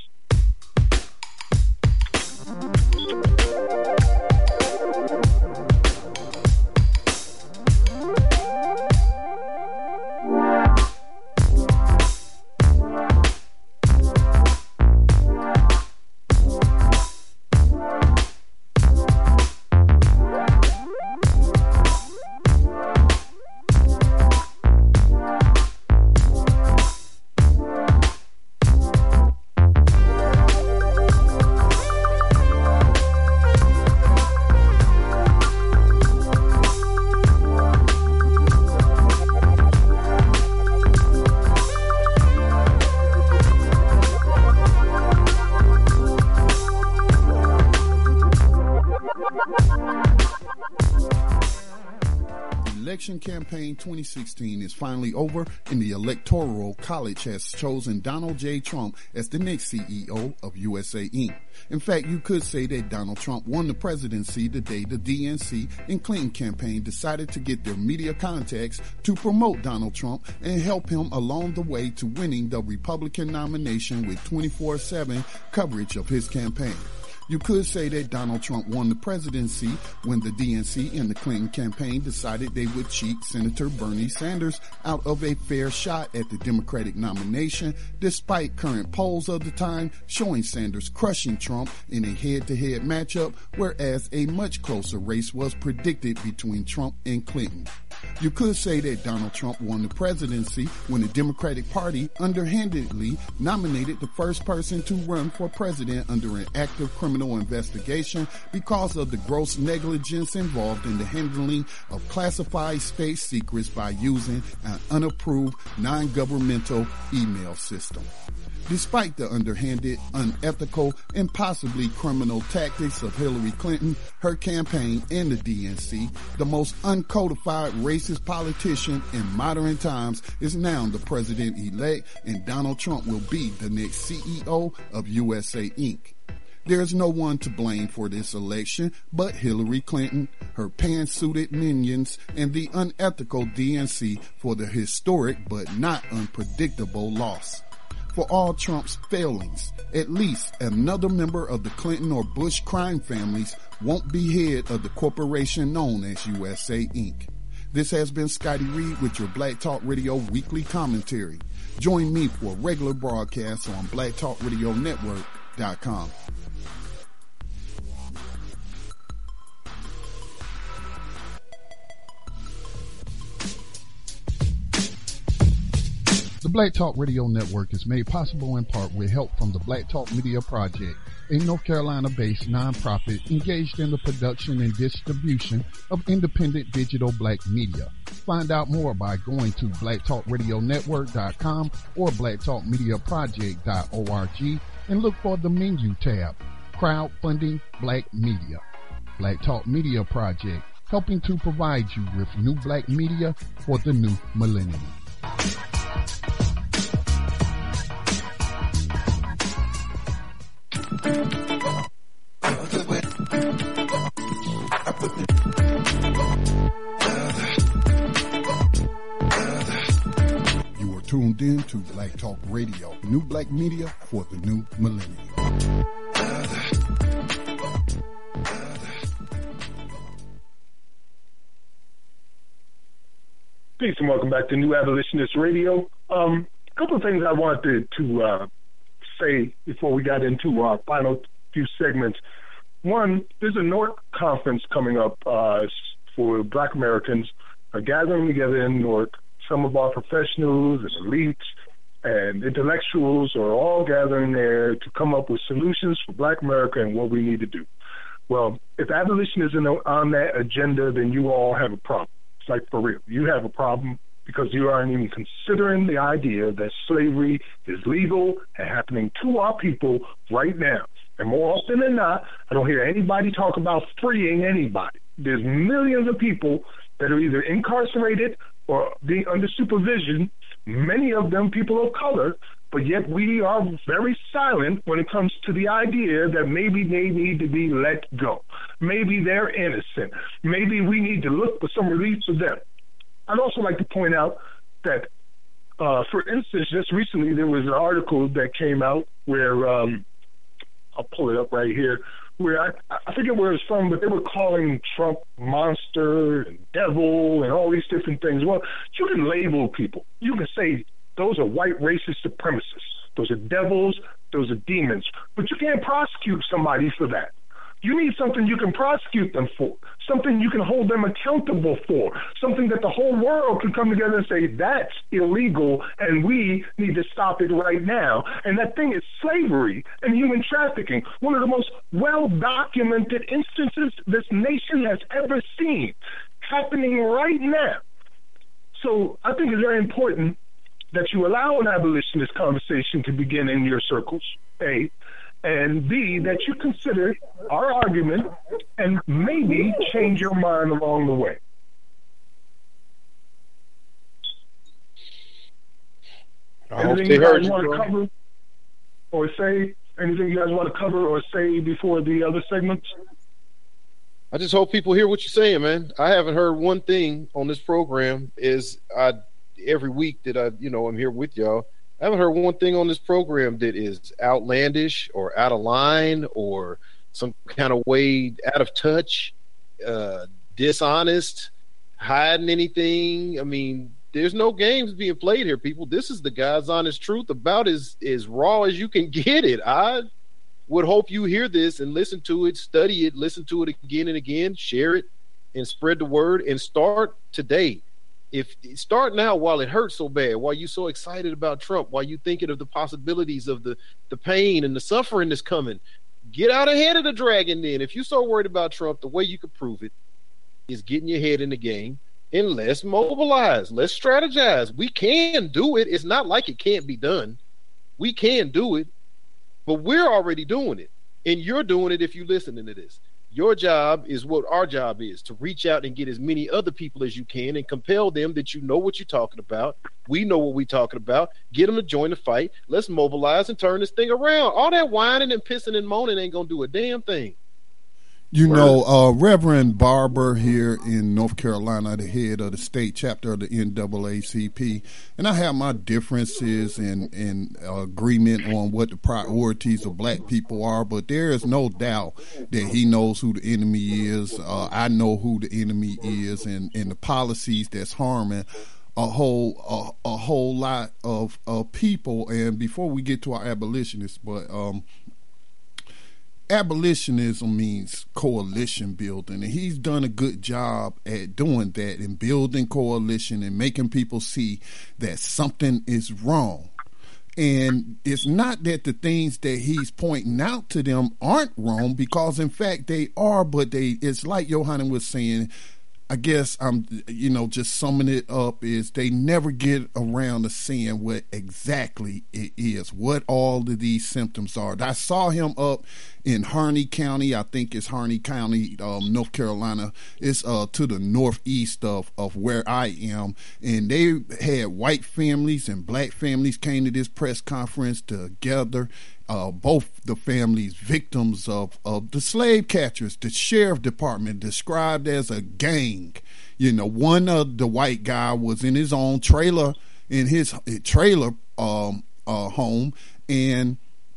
Campaign twenty sixteen is finally over, and the Electoral College has chosen Donald J. Trump as the next C E O of U S A Incorporated. In fact, you could say that Donald Trump won the presidency the day the D N C and Clinton campaign decided to get their media contacts to promote Donald Trump and help him along the way to winning the Republican nomination with twenty-four seven coverage of his campaign. You could say that Donald Trump won the presidency when the D N C and the Clinton campaign decided they would cheat Senator Bernie Sanders out of a fair shot at the Democratic nomination, despite current polls of the time showing Sanders crushing Trump in a head-to-head matchup, whereas a much closer race was predicted between Trump and Clinton. You could say that Donald Trump won the presidency when the Democratic Party underhandedly nominated the first person to run for president under an active criminal investigation because of the gross negligence involved in the handling of classified state secrets by using an unapproved non-governmental email system. Despite the underhanded, unethical, and possibly criminal tactics of Hillary Clinton, her campaign, and the D N C, the most uncodified racist politician in modern times is now the president-elect, and Donald Trump will be the next C E O of U S A Incorporated. There's no one to blame for this election but Hillary Clinton, her pantsuited minions, and the unethical D N C for the historic but not unpredictable loss. For all Trump's failings, at least another member of the Clinton or Bush crime families won't be head of the corporation known as U S A Incorporated. This has been Scotty Reed with your Black Talk Radio Weekly Commentary. Join me for regular broadcasts on black talk radio network dot com. The Black Talk Radio Network is made possible in part with help from the Black Talk Media Project, a North Carolina-based nonprofit engaged in the production and distribution of independent digital black media. find out more by going to black talk radio network dot com or black talk media project dot org and look for the menu tab, Crowdfunding Black Media. Black Talk Media Project, helping to provide you with new black media for the new millennium. You are tuned in to Black Talk Radio, new black media for the new millennium. Peace and welcome back to New Abolitionist Radio. Um, a couple of things I wanted to, to uh, say before we got into our final few segments. One, there's a Newark conference coming up uh, for Black Americans are gathering together in Newark. Some of our professionals and elites and intellectuals are all gathering there to come up with solutions for Black America and what we need to do. Well, if abolition isn't on that agenda, then you all have a problem. It's like, for real. You have a problem because you aren't even considering the idea that slavery is legal and happening to our people right now. And more often than not, I don't hear anybody talk about freeing anybody. There's millions of people that are either incarcerated or being under supervision, many of them people of color, but yet we are very silent when it comes to the idea that maybe they need to be let go. Maybe they're innocent. Maybe we need to look for some relief for them. I'd also like to point out that, uh, for instance, just recently there was an article that came out where, um, I'll pull it up right here, where I, I forget where it's from, but they were calling Trump monster and devil and all these different things. Well, you can label people. You can say those are white racist supremacists. Those are devils. Those are demons. But you can't prosecute somebody for that. You need something you can prosecute them for, something you can hold them accountable for, something that the whole world can come together and say, that's illegal and we need to stop it right now. And that thing is slavery and human trafficking, one of the most well-documented instances this nation has ever seen, happening right now. So I think it's very important that you allow an abolitionist conversation to begin in your circles, A, and B, that you consider our argument and maybe change your mind along the way. I hope Anything they you heard guys you, want to bro. cover or say? Anything you guys want to cover or say before the other segments? I just hope people hear what you're saying, man. I haven't heard one thing on this program. Is I every week that I, you know, I'm here with y'all. I haven't heard one thing on this program that is outlandish or out of line or some kind of way out of touch, uh, dishonest, hiding anything. I mean, there's no games being played here, people. This is the God's honest truth, about as, as raw as you can get it. I would hope you hear this and listen to it, study it, listen to it again and again, share it, and spread the word, and start today. If start now while it hurts so bad, while you're so excited about Trump, while you're thinking of the possibilities of the, the pain and the suffering that's coming, get out ahead of the dragon then. If you're so worried about Trump, the way you can prove it is getting your head in the game and let's mobilize. Let's strategize. We can do it. It's not like it can't be done. We can do it, but we're already doing it. And you're doing it if you're listening to this. Your job is what our job is, to reach out and get as many other people as you can and compel them that you know what you're talking about. We know what we're talking about. Get them to join the fight. Let's mobilize and turn this thing around. All that whining and pissing and moaning ain't going to do a damn thing. You know, uh, Reverend Barber here in North Carolina, the head of the state chapter of the N double A C P, and I have my differences and, and uh, agreement on what the priorities of black people are, but there is no doubt that he knows who the enemy is. Uh, I know who the enemy is, and, and the policies that's harming a whole a, a whole lot of, of people. And before we get to our abolitionists, but um, abolitionism means coalition building, and he's done a good job at doing that and building coalition and making people see that something is wrong. And it's not that the things that he's pointing out to them aren't wrong, because in fact they are, but they it's like Yohanan was saying, I guess I'm, you know, just summing it up is they never get around to seeing what exactly it is, what all of these symptoms are. I saw him up in Harney County. I think it's Harney County, um, North Carolina. It's uh, to the northeast of, of where I am. And they had white families and black families came to this press conference together. Uh, both the families victims of, of the slave catchers. The sheriff department described as a gang. You know, one of the white guy was in his own trailer, in his trailer um, uh, home, and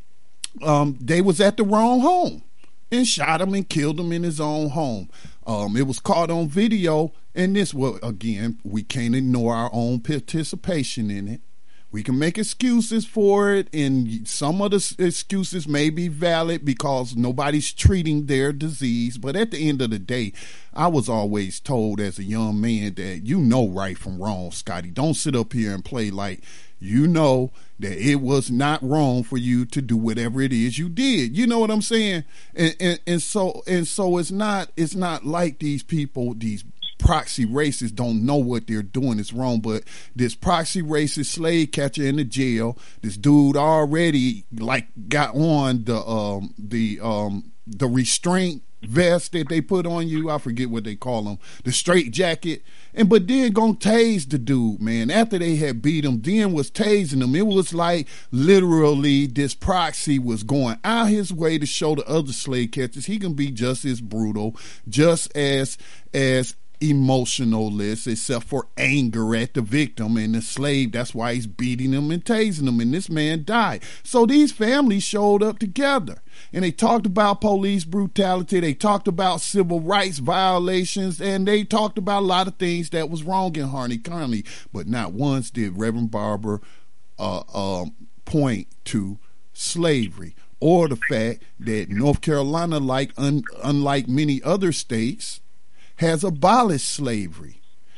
um, they was at the wrong home and shot him and killed him in his own home. Um, it was caught on video, and this, well, again, we can't ignore our own participation in it. We can make excuses for it, and some of the excuses may be valid because nobody's treating their disease. But at the end of the day, I was always told as a young man that you know right from wrong, Scotty. Don't sit up here and play like you know that it was not wrong for you to do whatever it is you did. You know what I'm saying? And and, and so and so it's not it's not like these people, these proxy racists don't know what they're doing is wrong, but this proxy racist slave catcher in the jail, this dude already like got on the um the um the restraint vest that they put on you. I forget what they call them, the straight jacket, and but then gonna tase the dude, man. After they had beat him, then was tasing him. It was like literally this proxy was going out his way to show the other slave catchers he can be just as brutal, just as as emotionalist, except for anger at the victim and the slave. That's why he's beating him and tasing him, and this man died. So these families showed up together and they talked about police brutality, they talked about civil rights violations, and they talked about a lot of things that was wrong in Harney County, but not once did Reverend Barber uh, um, point to slavery or the fact that North Carolina, like un- unlike many other states, has abolished slavery.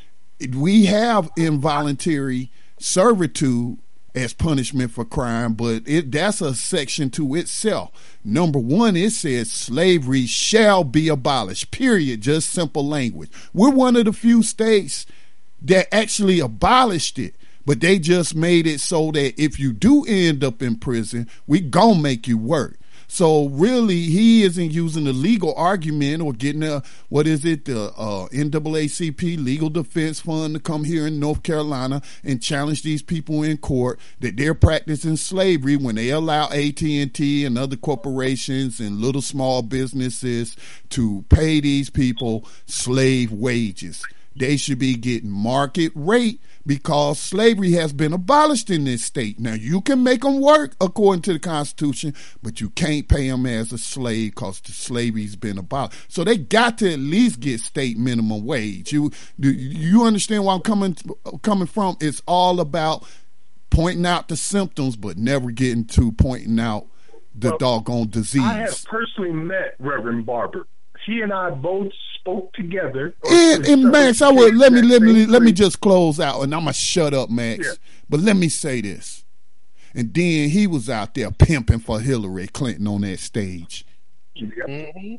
We have involuntary servitude as punishment for crime, but it that's a section to itself. Number one, it says slavery shall be abolished, period, just simple language. We're one of the few states that actually abolished it, but they just made it so that if you do end up in prison, we gonna make you work. So really, he isn't using the legal argument or getting a, what is it, the uh, N double A C P Legal Defense Fund to come here in North Carolina and challenge these people in court that they're practicing slavery when they allow A T and T and other corporations and little small businesses to pay these people slave wages. They should be getting market rate because slavery has been abolished in this state. Now, you can make them work according to the Constitution, but you can't pay them as a slave because the slavery's been abolished. So they got to at least get state minimum wage. You do you understand where I'm coming coming from? It's all about pointing out the symptoms, but never getting to pointing out the well, doggone disease. I have personally met Reverend Barber. He and I both spoke together. And, and Max, I would let me let me let me just close out, and I'm gonna shut up, Max. Yeah. But let me say this. And then he was out there pimping for Hillary Clinton on that stage. Yep. Mm-hmm.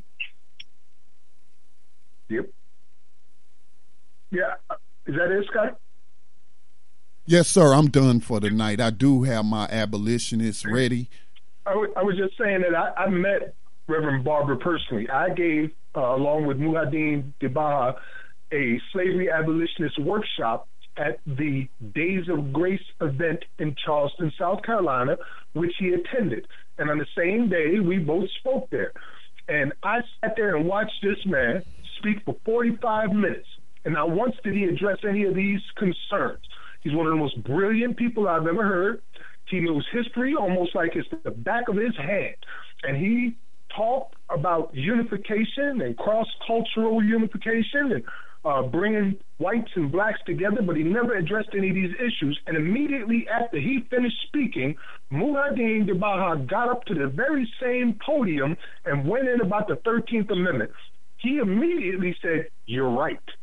Yep. Yeah. Is that it, Scott? Yes, sir. I'm done for the night. I do have my abolitionists ready. I, w- I was just saying that I, I met Reverend Barber personally. I gave, uh, along with Muhyiddin Debaha, a slavery abolitionist workshop at the Days of Grace event in Charleston, South Carolina, which he attended. And on the same day, we both spoke there. And I sat there and watched this man speak for forty-five minutes. And not once did he address any of these concerns. He's one of the most brilliant people I've ever heard. He knows history almost like it's the back of his hand. And he talked about unification and cross-cultural unification and uh, bringing whites and blacks together, but he never addressed any of these issues. And immediately after he finished speaking, Muhyiddin Debaha got up to the very same podium and went in about the thirteenth Amendment. He immediately said, "You're right."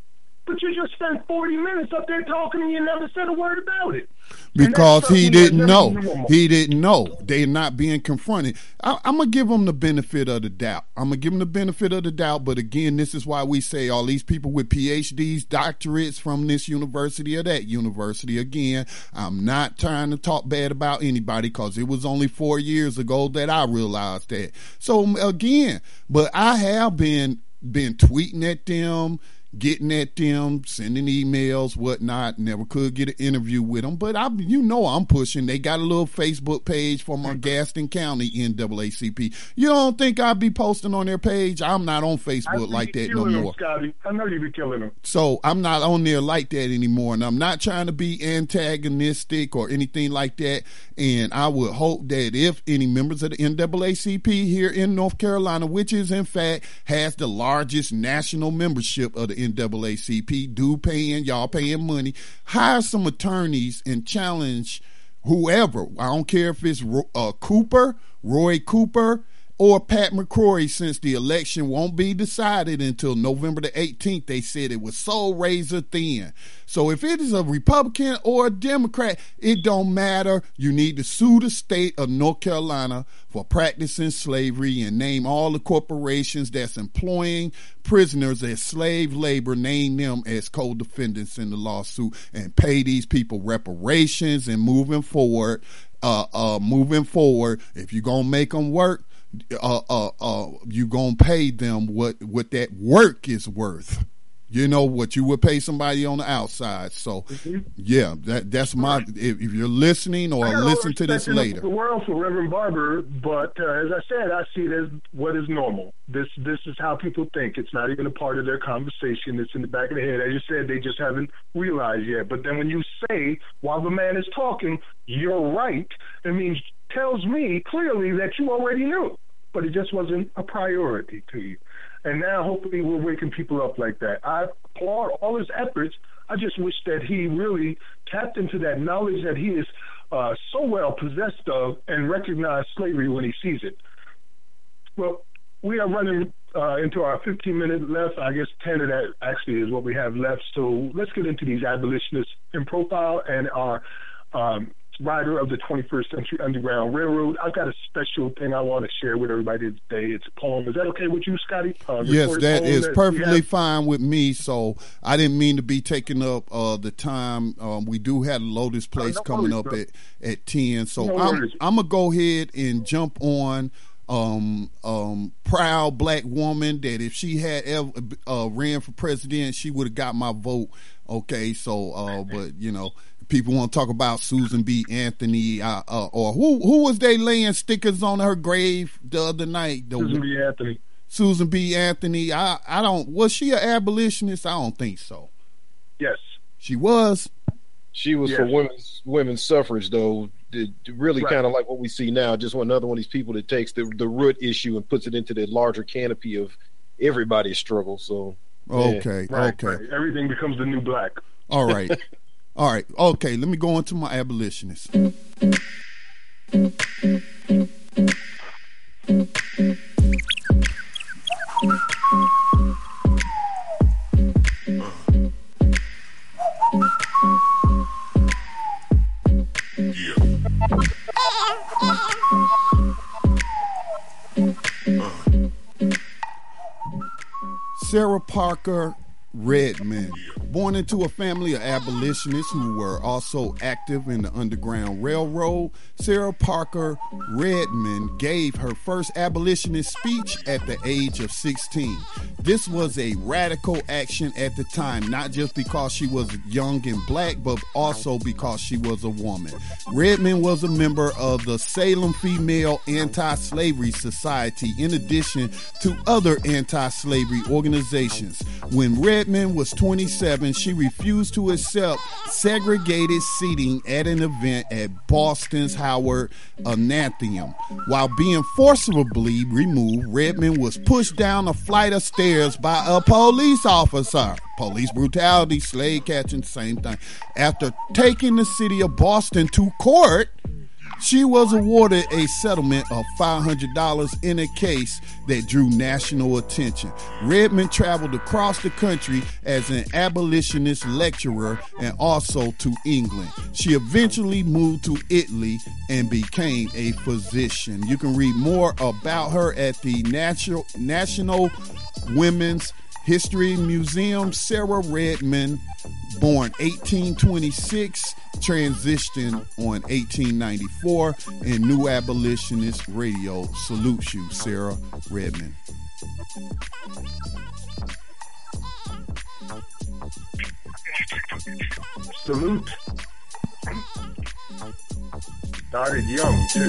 But you just spent forty minutes up there talking and you never said a word about it. Because he didn't know. He didn't know. They're not being confronted. I, I'm going to give them the benefit of the doubt. I'm going to give them the benefit of the doubt. But again, this is why we say all these people with P H Ds, doctorates from this university or that university. Again, I'm not trying to talk bad about anybody because it was only four years ago that I realized that. So again, but I have been been tweeting at them, getting at them, sending emails, whatnot. Never could get an interview with them, but I, you know, I'm pushing. They got a little Facebook page for my Gaston County N double A C P. You don't think I'd be posting on their page? I'm not on Facebook like that no them, more. Scotty. I know you be killing them. So I'm not on there like that anymore, and I'm not trying to be antagonistic or anything like that. And I would hope that if any members of the N double A C P here in North Carolina, which is in fact has the largest national membership of the N double A C P, do paying, y'all paying money, hire some attorneys and challenge whoever. I don't care if it's uh, Cooper, Roy Cooper, or Pat McCrory, since the election won't be decided until November the eighteenth. They said it was so razor thin. So if it is a Republican or a Democrat, it don't matter. You need to sue the state of North Carolina for practicing slavery and name all the corporations that's employing prisoners as slave labor, name them as co-defendants in the lawsuit, and pay these people reparations. And moving forward, uh, uh, moving forward, if you're going to make them work, Uh, uh, uh, you gonna pay them what what that work is worth. You know what you would pay somebody on the outside. So, mm-hmm. yeah, that that's my. If, if you're listening or listen to this later, the world for Reverend Barber, but uh, as I said, I see it as what is normal. This this is how people think. It's not even a part of their conversation. It's in the back of their head. As you said, they just haven't realized yet. But then when you say while the man is talking, you're right, it means tells me clearly that you already knew, but it just wasn't a priority to you. And now hopefully we're waking people up like that. I applaud all his efforts. I just wish that he really tapped into that knowledge that he is uh, so well possessed of and recognized slavery when he sees it. Well, we are running uh, into our fifteen minute left. I guess ten of that actually is what we have left. So let's get into these abolitionists in profile and our um, rider of the twenty-first Century Underground Railroad. I've got a special thing I want to share with everybody today. It's a poem. Is that okay with you, Scotty? Uh, yes, that is that perfectly fine with me. So I didn't mean to be taking up uh, the time. Um, we do have Lotus Place oh, no coming worries, up bro. at, at ten. So no I'm, I'm going to go ahead and jump on um um proud black woman that if she had ever uh, ran for president, she would have got my vote. Okay, so uh but you know, people want to talk about Susan B. Anthony, uh, uh, or who who was they laying stickers on her grave the other night? The, Susan B. Anthony. Susan B. Anthony. I I don't. Was she an abolitionist? I don't think so. Yes, she was. She was yes. for women's women's suffrage, though. The, really, right. kind of like what we see now. Just another one of these people that takes the the root issue and puts it into the larger canopy of everybody's struggle. So okay, yeah. right, okay, right. Everything becomes the new black. All right. All right, okay, let me go into my abolitionists. Sarah Parker Redmond, born into a family of abolitionists who were also active in the Underground Railroad, Sarah Parker Redmond gave her first abolitionist speech at the age of sixteen. This was a radical action at the time, not just because she was young and black, but also because she was a woman. Redmond was a member of the Salem Female Anti-Slavery Society, in addition to other anti-slavery organizations. When Redmond was twenty-seven, she refused to accept segregated seating at an event at Boston's Howard Athenaeum. While being forcibly removed, Redmond was pushed down a flight of stairs by a police officer. Police brutality, slave catching, same thing. After taking the city of Boston to court, She was awarded a settlement of five hundred dollars in a case that drew national attention. Redmond traveled across the country as an abolitionist lecturer and also to England. She eventually moved to Italy and became a physician. You can read more about her at the National, National Women's History Museum. Sarah Redmond, born eighteen twenty-six, transitioned on eighteen ninety-four, and New Abolitionist Radio salutes you, Sarah Redmond. Salute. Started young, too.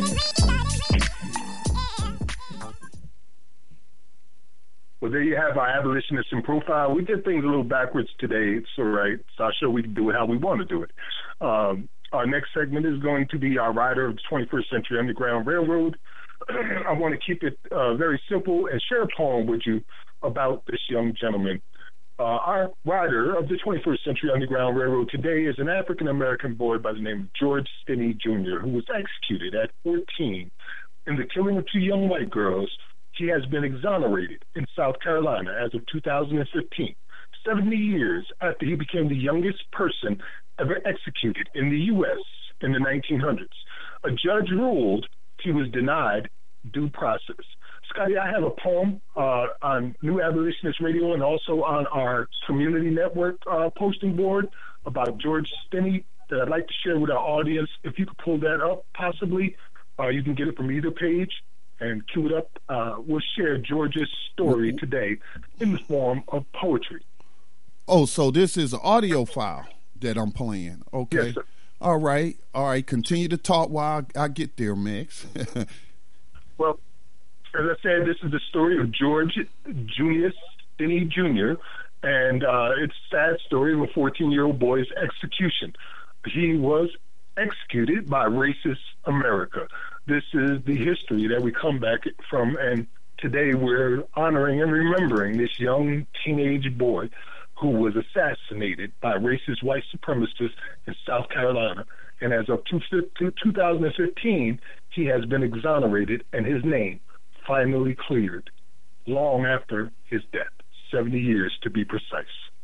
Well, there you have our abolitionist in profile. We did things a little backwards today. It's all right. So I'll show we can do it how we want to do it. Um, our next segment is going to be our rider of the twenty-first Century Underground Railroad. I want to keep it uh, very simple and share a poem with you about this young gentleman. Uh, our rider of the twenty-first Century Underground Railroad today is an African-American boy by the name of George Stinney Junior, who was executed at fourteen in the killing of two young white girls. He has been exonerated in South Carolina as of two thousand fifteen, seventy years after he became the youngest person ever executed in the U S in the nineteen hundreds. A judge ruled he was denied due process. Scotty, I have a poem uh, on New Abolitionist Radio and also on our community network uh, posting board about George Stinney that I'd like to share with our audience. If you could pull that up, possibly, uh, you can get it from either page and cue it up. Uh, we'll share George's story today in the form of poetry. Oh, so this is an audio file that I'm playing. Okay. Yes, sir. All right. All right. Continue to talk while I, I get there, Max. Well, as I said, this is the story of George Junius Stinney Junior, and uh, it's a sad story of a fourteen-year-old boy's execution. He was executed by racist America. This is the history that we come back from, and today we're honoring and remembering this young teenage boy who was assassinated by racist white supremacists in South Carolina. And as of two thousand fifteen, he has been exonerated and his name finally cleared, long after his death, seventy years to be precise.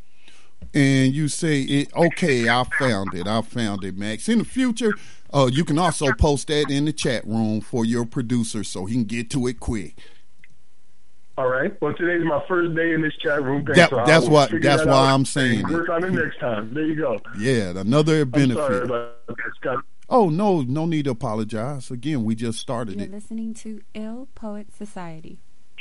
And you say, it, okay, I found it. I found it, Max. In the future, uh, you can also post that in the chat room for your producer so he can get to it quick. All right. Well, today's my first day in this chat room. That, so that's what. That's that why out I'm saying work it. on it next time. There you go. Yeah, another benefit. I'm sorry about that, Scott. Oh, no, no need to apologize. Again, we just started You're it. listening to Ill Poet Society.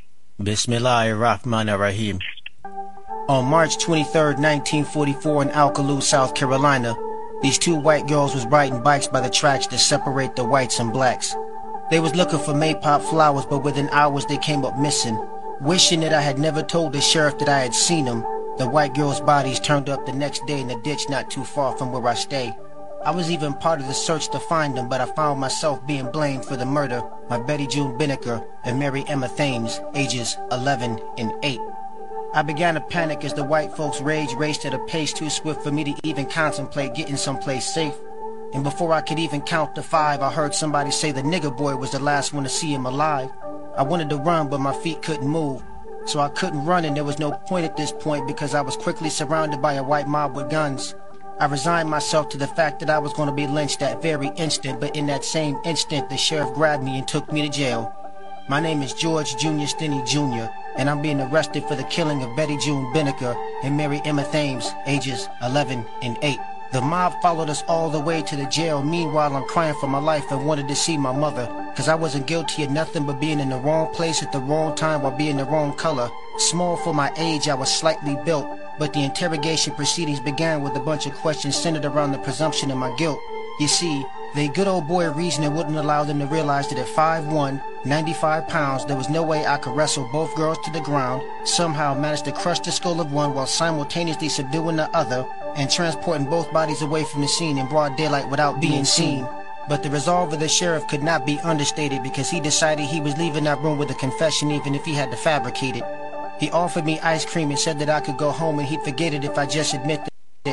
Bismillahirrahmanirrahim. On March twenty-third, nineteen forty-four in Alkaloo, South Carolina, these two white girls was riding bikes by the tracks that separate the whites and blacks. They was looking for maypop flowers, but within hours they came up missing. Wishing that I had never told the sheriff that I had seen them, the white girls' bodies turned up the next day in a ditch not too far from where I stay. I was even part of the search to find them, but I found myself being blamed for the murder by Betty June Binnicker and Mary Emma Thames, ages eleven and eight. I began to panic as the white folks' rage raced at a pace too swift for me to even contemplate getting someplace safe. And before I could even count to five, I heard somebody say the nigger boy was the last one to see him alive. I wanted to run, but my feet couldn't move. So I couldn't run, and there was no point at this point because I was quickly surrounded by a white mob with guns. I resigned myself to the fact that I was going to be lynched that very instant, but in that same instant, the sheriff grabbed me and took me to jail. My name is George Junior Stinney Junior, and I'm being arrested for the killing of Betty June Binnicker and Mary Emma Thames, ages eleven and eight. The mob followed us all the way to the jail. Meanwhile, I'm crying for my life and wanted to see my mother, cause I wasn't guilty of nothing but being in the wrong place at the wrong time while being the wrong color. Small for my age, I was slightly built, but the interrogation proceedings began with a bunch of questions centered around the presumption of my guilt. You see, the good old boy reasoning wouldn't allow them to realize that at five one, ninety-five pounds, there was no way I could wrestle both girls to the ground, somehow manage to crush the skull of one while simultaneously subduing the other, and transporting both bodies away from the scene in broad daylight without being seen. But the resolve of the sheriff could not be understated because he decided he was leaving that room with a confession even if he had to fabricate it. He offered me ice cream and said that I could go home and he'd forget it if I just admitted it.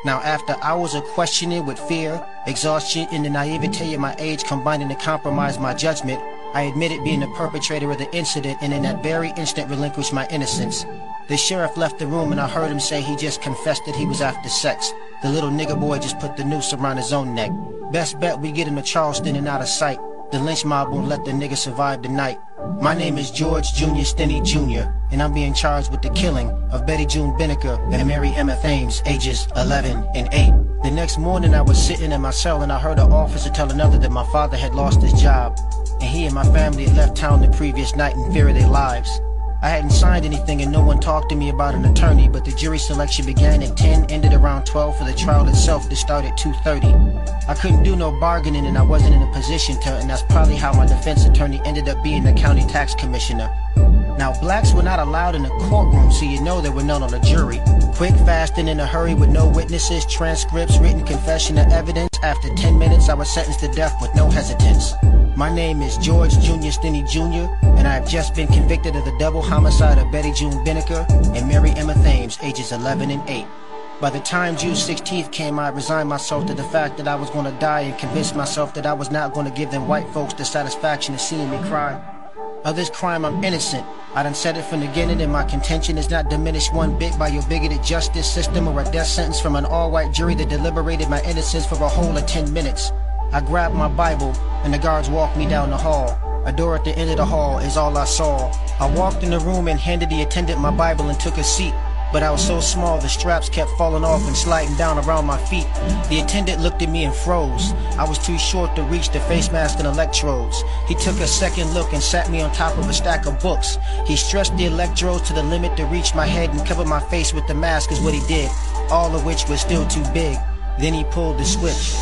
Now, after hours of questioning with fear, exhaustion, and the naivete of my age combining to compromise my judgment, I admitted being the perpetrator of the incident and in that very instant relinquished my innocence. The sheriff left the room and I heard him say he just confessed that he was after sex. The little nigger boy just put the noose around his own neck. Best bet we get him to Charleston and out of sight. The lynch mob won't let the nigga survive the night. My name is George Junior Stinney Junior, and I'm being charged with the killing of Betty June Binnicker and Mary Emma Thames, ages eleven and eight. The next morning I was sitting in my cell and I heard an officer tell another that my father had lost his job, and he and my family had left town the previous night in fear of their lives. I hadn't signed anything and no one talked to me about an attorney, but the jury selection began at ten, ended around twelve for the trial itself to start at two thirty. I couldn't do no bargaining and I wasn't in a position to, and that's probably how my defense attorney ended up being the county tax commissioner. Now, blacks were not allowed in the courtroom, so you know there were none on the jury. Quick, fast, and in a hurry with no witnesses, transcripts, written confession, or evidence. After ten minutes, I was sentenced to death with no hesitance. My name is George Junior Stinney Junior, and I have just been convicted of the double homicide of Betty June Binnicker and Mary Emma Thames, ages eleven and eight. By the time June sixteenth came, I resigned myself to the fact that I was going to die and convinced myself that I was not going to give them white folks the satisfaction of seeing me cry. Of this crime, I'm innocent. I done said it from the beginning, and my contention is not diminished one bit by your bigoted justice system or a death sentence from an all-white jury that deliberated my innocence for a whole of ten minutes. I grabbed my Bible, and the guards walked me down the hall. A door at the end of the hall is all I saw. I walked in the room and handed the attendant my Bible and took a seat. But I was so small, the straps kept falling off and sliding down around my feet. The attendant looked at me and froze. I was too short to reach the face mask and electrodes. He took a second look and sat me on top of a stack of books. He stretched the electrodes to the limit to reach my head and covered my face with the mask is what he did, all of which was still too big. Then he pulled the switch.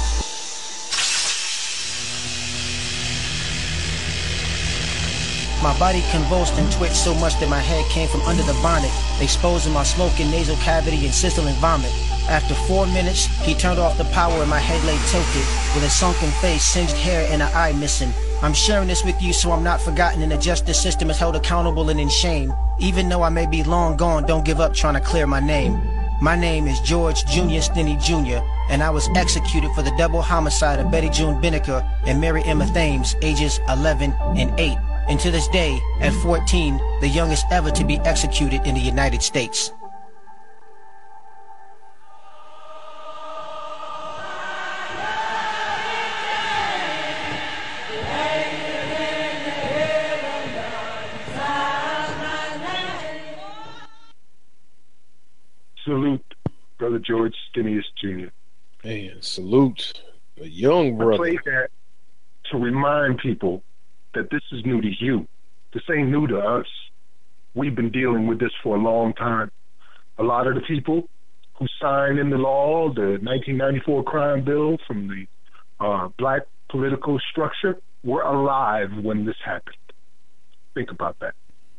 My body convulsed and twitched so much that my head came from under the bonnet, exposing my smoking nasal cavity and sizzling vomit. After four minutes, he turned off the power and my head lay tilted, with a sunken face, singed hair, and an eye missing. I'm sharing this with you so I'm not forgotten and the justice system is held accountable and in shame. Even though I may be long gone, don't give up trying to clear my name. My name is George Junior Stinney Junior, and I was executed for the double homicide of Betty June Binnicker and Mary Emma Thames, ages eleven and eight. And to this day, at fourteen, the youngest ever to be executed in the United States. Salute, Brother George Stinney Junior Man, salute a young brother. I played that to remind people that this is new to you. This ain't new to us. We've been dealing with this for a long time. A lot of the people who signed into law the nineteen ninety-four crime bill from the uh, black political structure were alive when this happened. Think about that.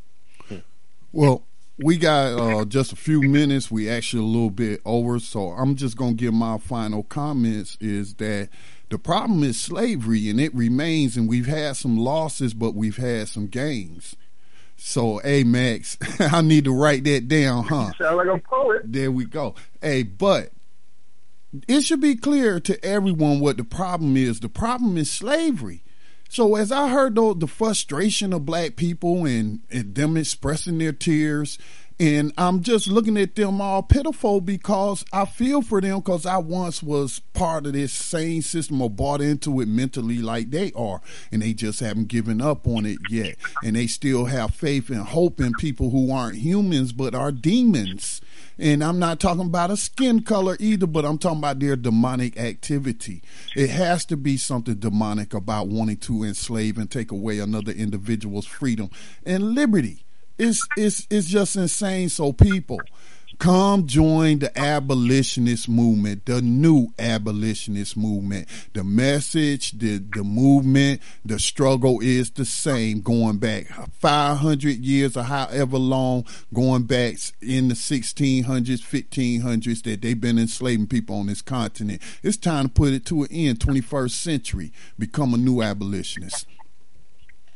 Well, we got uh, just a few minutes. We actually a little bit over, so I'm just going to give my final comments is that the problem is slavery, and it remains, and we've had some losses, but we've had some gains. So, hey, Max, I need to write that down, huh? You sound like a poet. There we go. Hey, but it should be clear to everyone what the problem is. The problem is slavery. So as I heard though, the frustration of black people and, and them expressing their tears, and I'm just looking at them all pitiful because I feel for them because I once was part of this same system or bought into it mentally like they are, and they just haven't given up on it yet. And they still have faith and hope in people who aren't humans but are demons. And I'm not talking about a skin color either, but I'm talking about their demonic activity. It has to be something demonic about wanting to enslave and take away another individual's freedom and liberty. It's, it's, it's just insane. So people, come join the abolitionist movement, the new abolitionist movement. The message, the, the movement, the struggle is the same, going back five hundred years or however long, going back in the sixteen hundreds, fifteen hundreds that they've been enslaving people on this continent. It's time to put it to an end, twenty-first century, become a new abolitionist.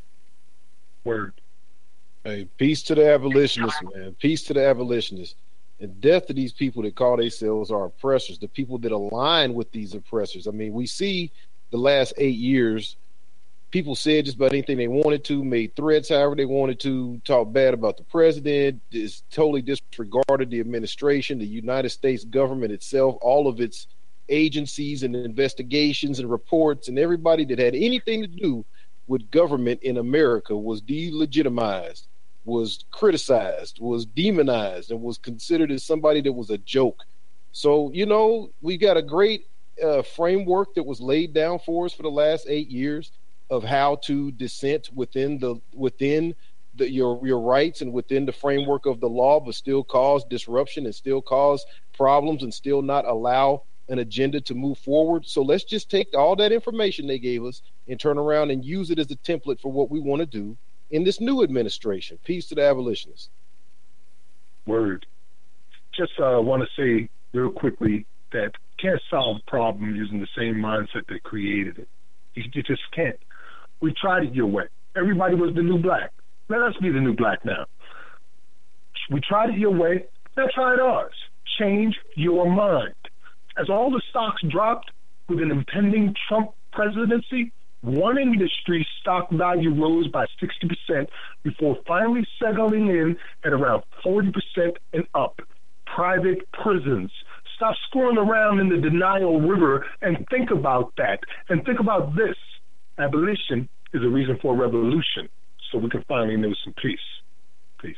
Word. Hey, peace to the abolitionists, man. Peace to the abolitionists. and death to these people that call themselves our oppressors, the people that align with these oppressors. I mean, we see the last eight years, people said just about anything they wanted to, made threats however they wanted to, talk bad about the president, just totally disregarded the administration, the United States government itself, all of its agencies and investigations and reports, and everybody that had anything to do with government in America was delegitimized, was criticized, was demonized, and was considered as somebody that was a joke. So, you know, we got a great uh, framework that was laid down for us for the last eight years of how to dissent within the within the, your your rights and within the framework of the law, but still cause disruption and still cause problems and still not allow an agenda to move forward. So let's just take all that information they gave us and turn around and use it as a template for what we want to do in this new administration. Peace to the abolitionists. Word. Just uh, want to say real quickly that you can't solve a problem using the same mindset that created it. You, you just can't. We tried it your way. Everybody was the new black. Let us be the new black now. We tried it your way. Now try it ours. Change your mind. As all the stocks dropped with an impending Trump presidency, one industry's stock value rose by sixty percent before finally settling in at around forty percent and up. Private prisons. Stop screwing around in the denial river and think about that. And think about this. Abolition is a reason for a revolution, so we can finally know some peace. Peace.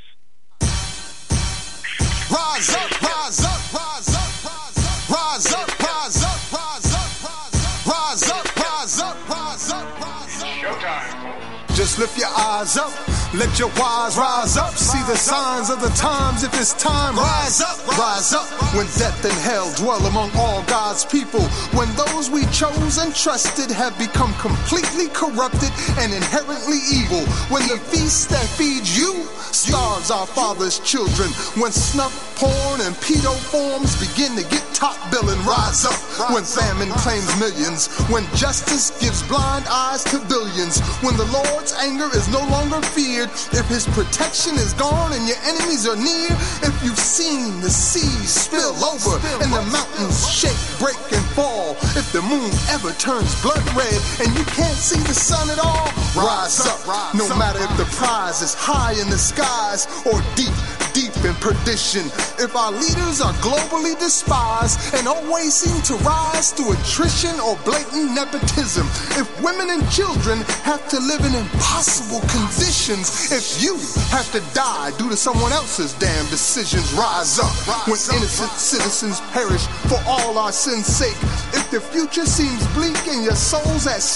Rise up, rise up, rise up, rise up, rise up, rise up, rise up, rise up, rise up, rise up, rise up. Showtime. Just lift your eyes up, let your wise rise up. See the signs of the times. If it's time, rise up, rise up. When death and hell dwell among all God's people, when those we chose and trusted have become completely corrupted and inherently evil, when the feast that feeds you starves our father's children, when snuff, porn, and pedo forms begin to get top billing, rise up. When famine claims millions, when justice gives blind eyes to billions, when the Lord's anger is no longer feared, if his protection is gone and your enemies are near, if you've seen the seas spill over and the mountains shake, break, and fall, if the moon ever turns blood red and you can't see the sun at all, rise up. No matter if the prize is high in the skies or deep, deep in perdition. If our leaders are globally despised and always seem to rise through attrition or blatant nepotism, if women and children have to live in impossible conditions, if you have to die due to someone else's damn decisions, rise up. When innocent citizens perish for all our sins' sake, if the future seems bleak and your soul's at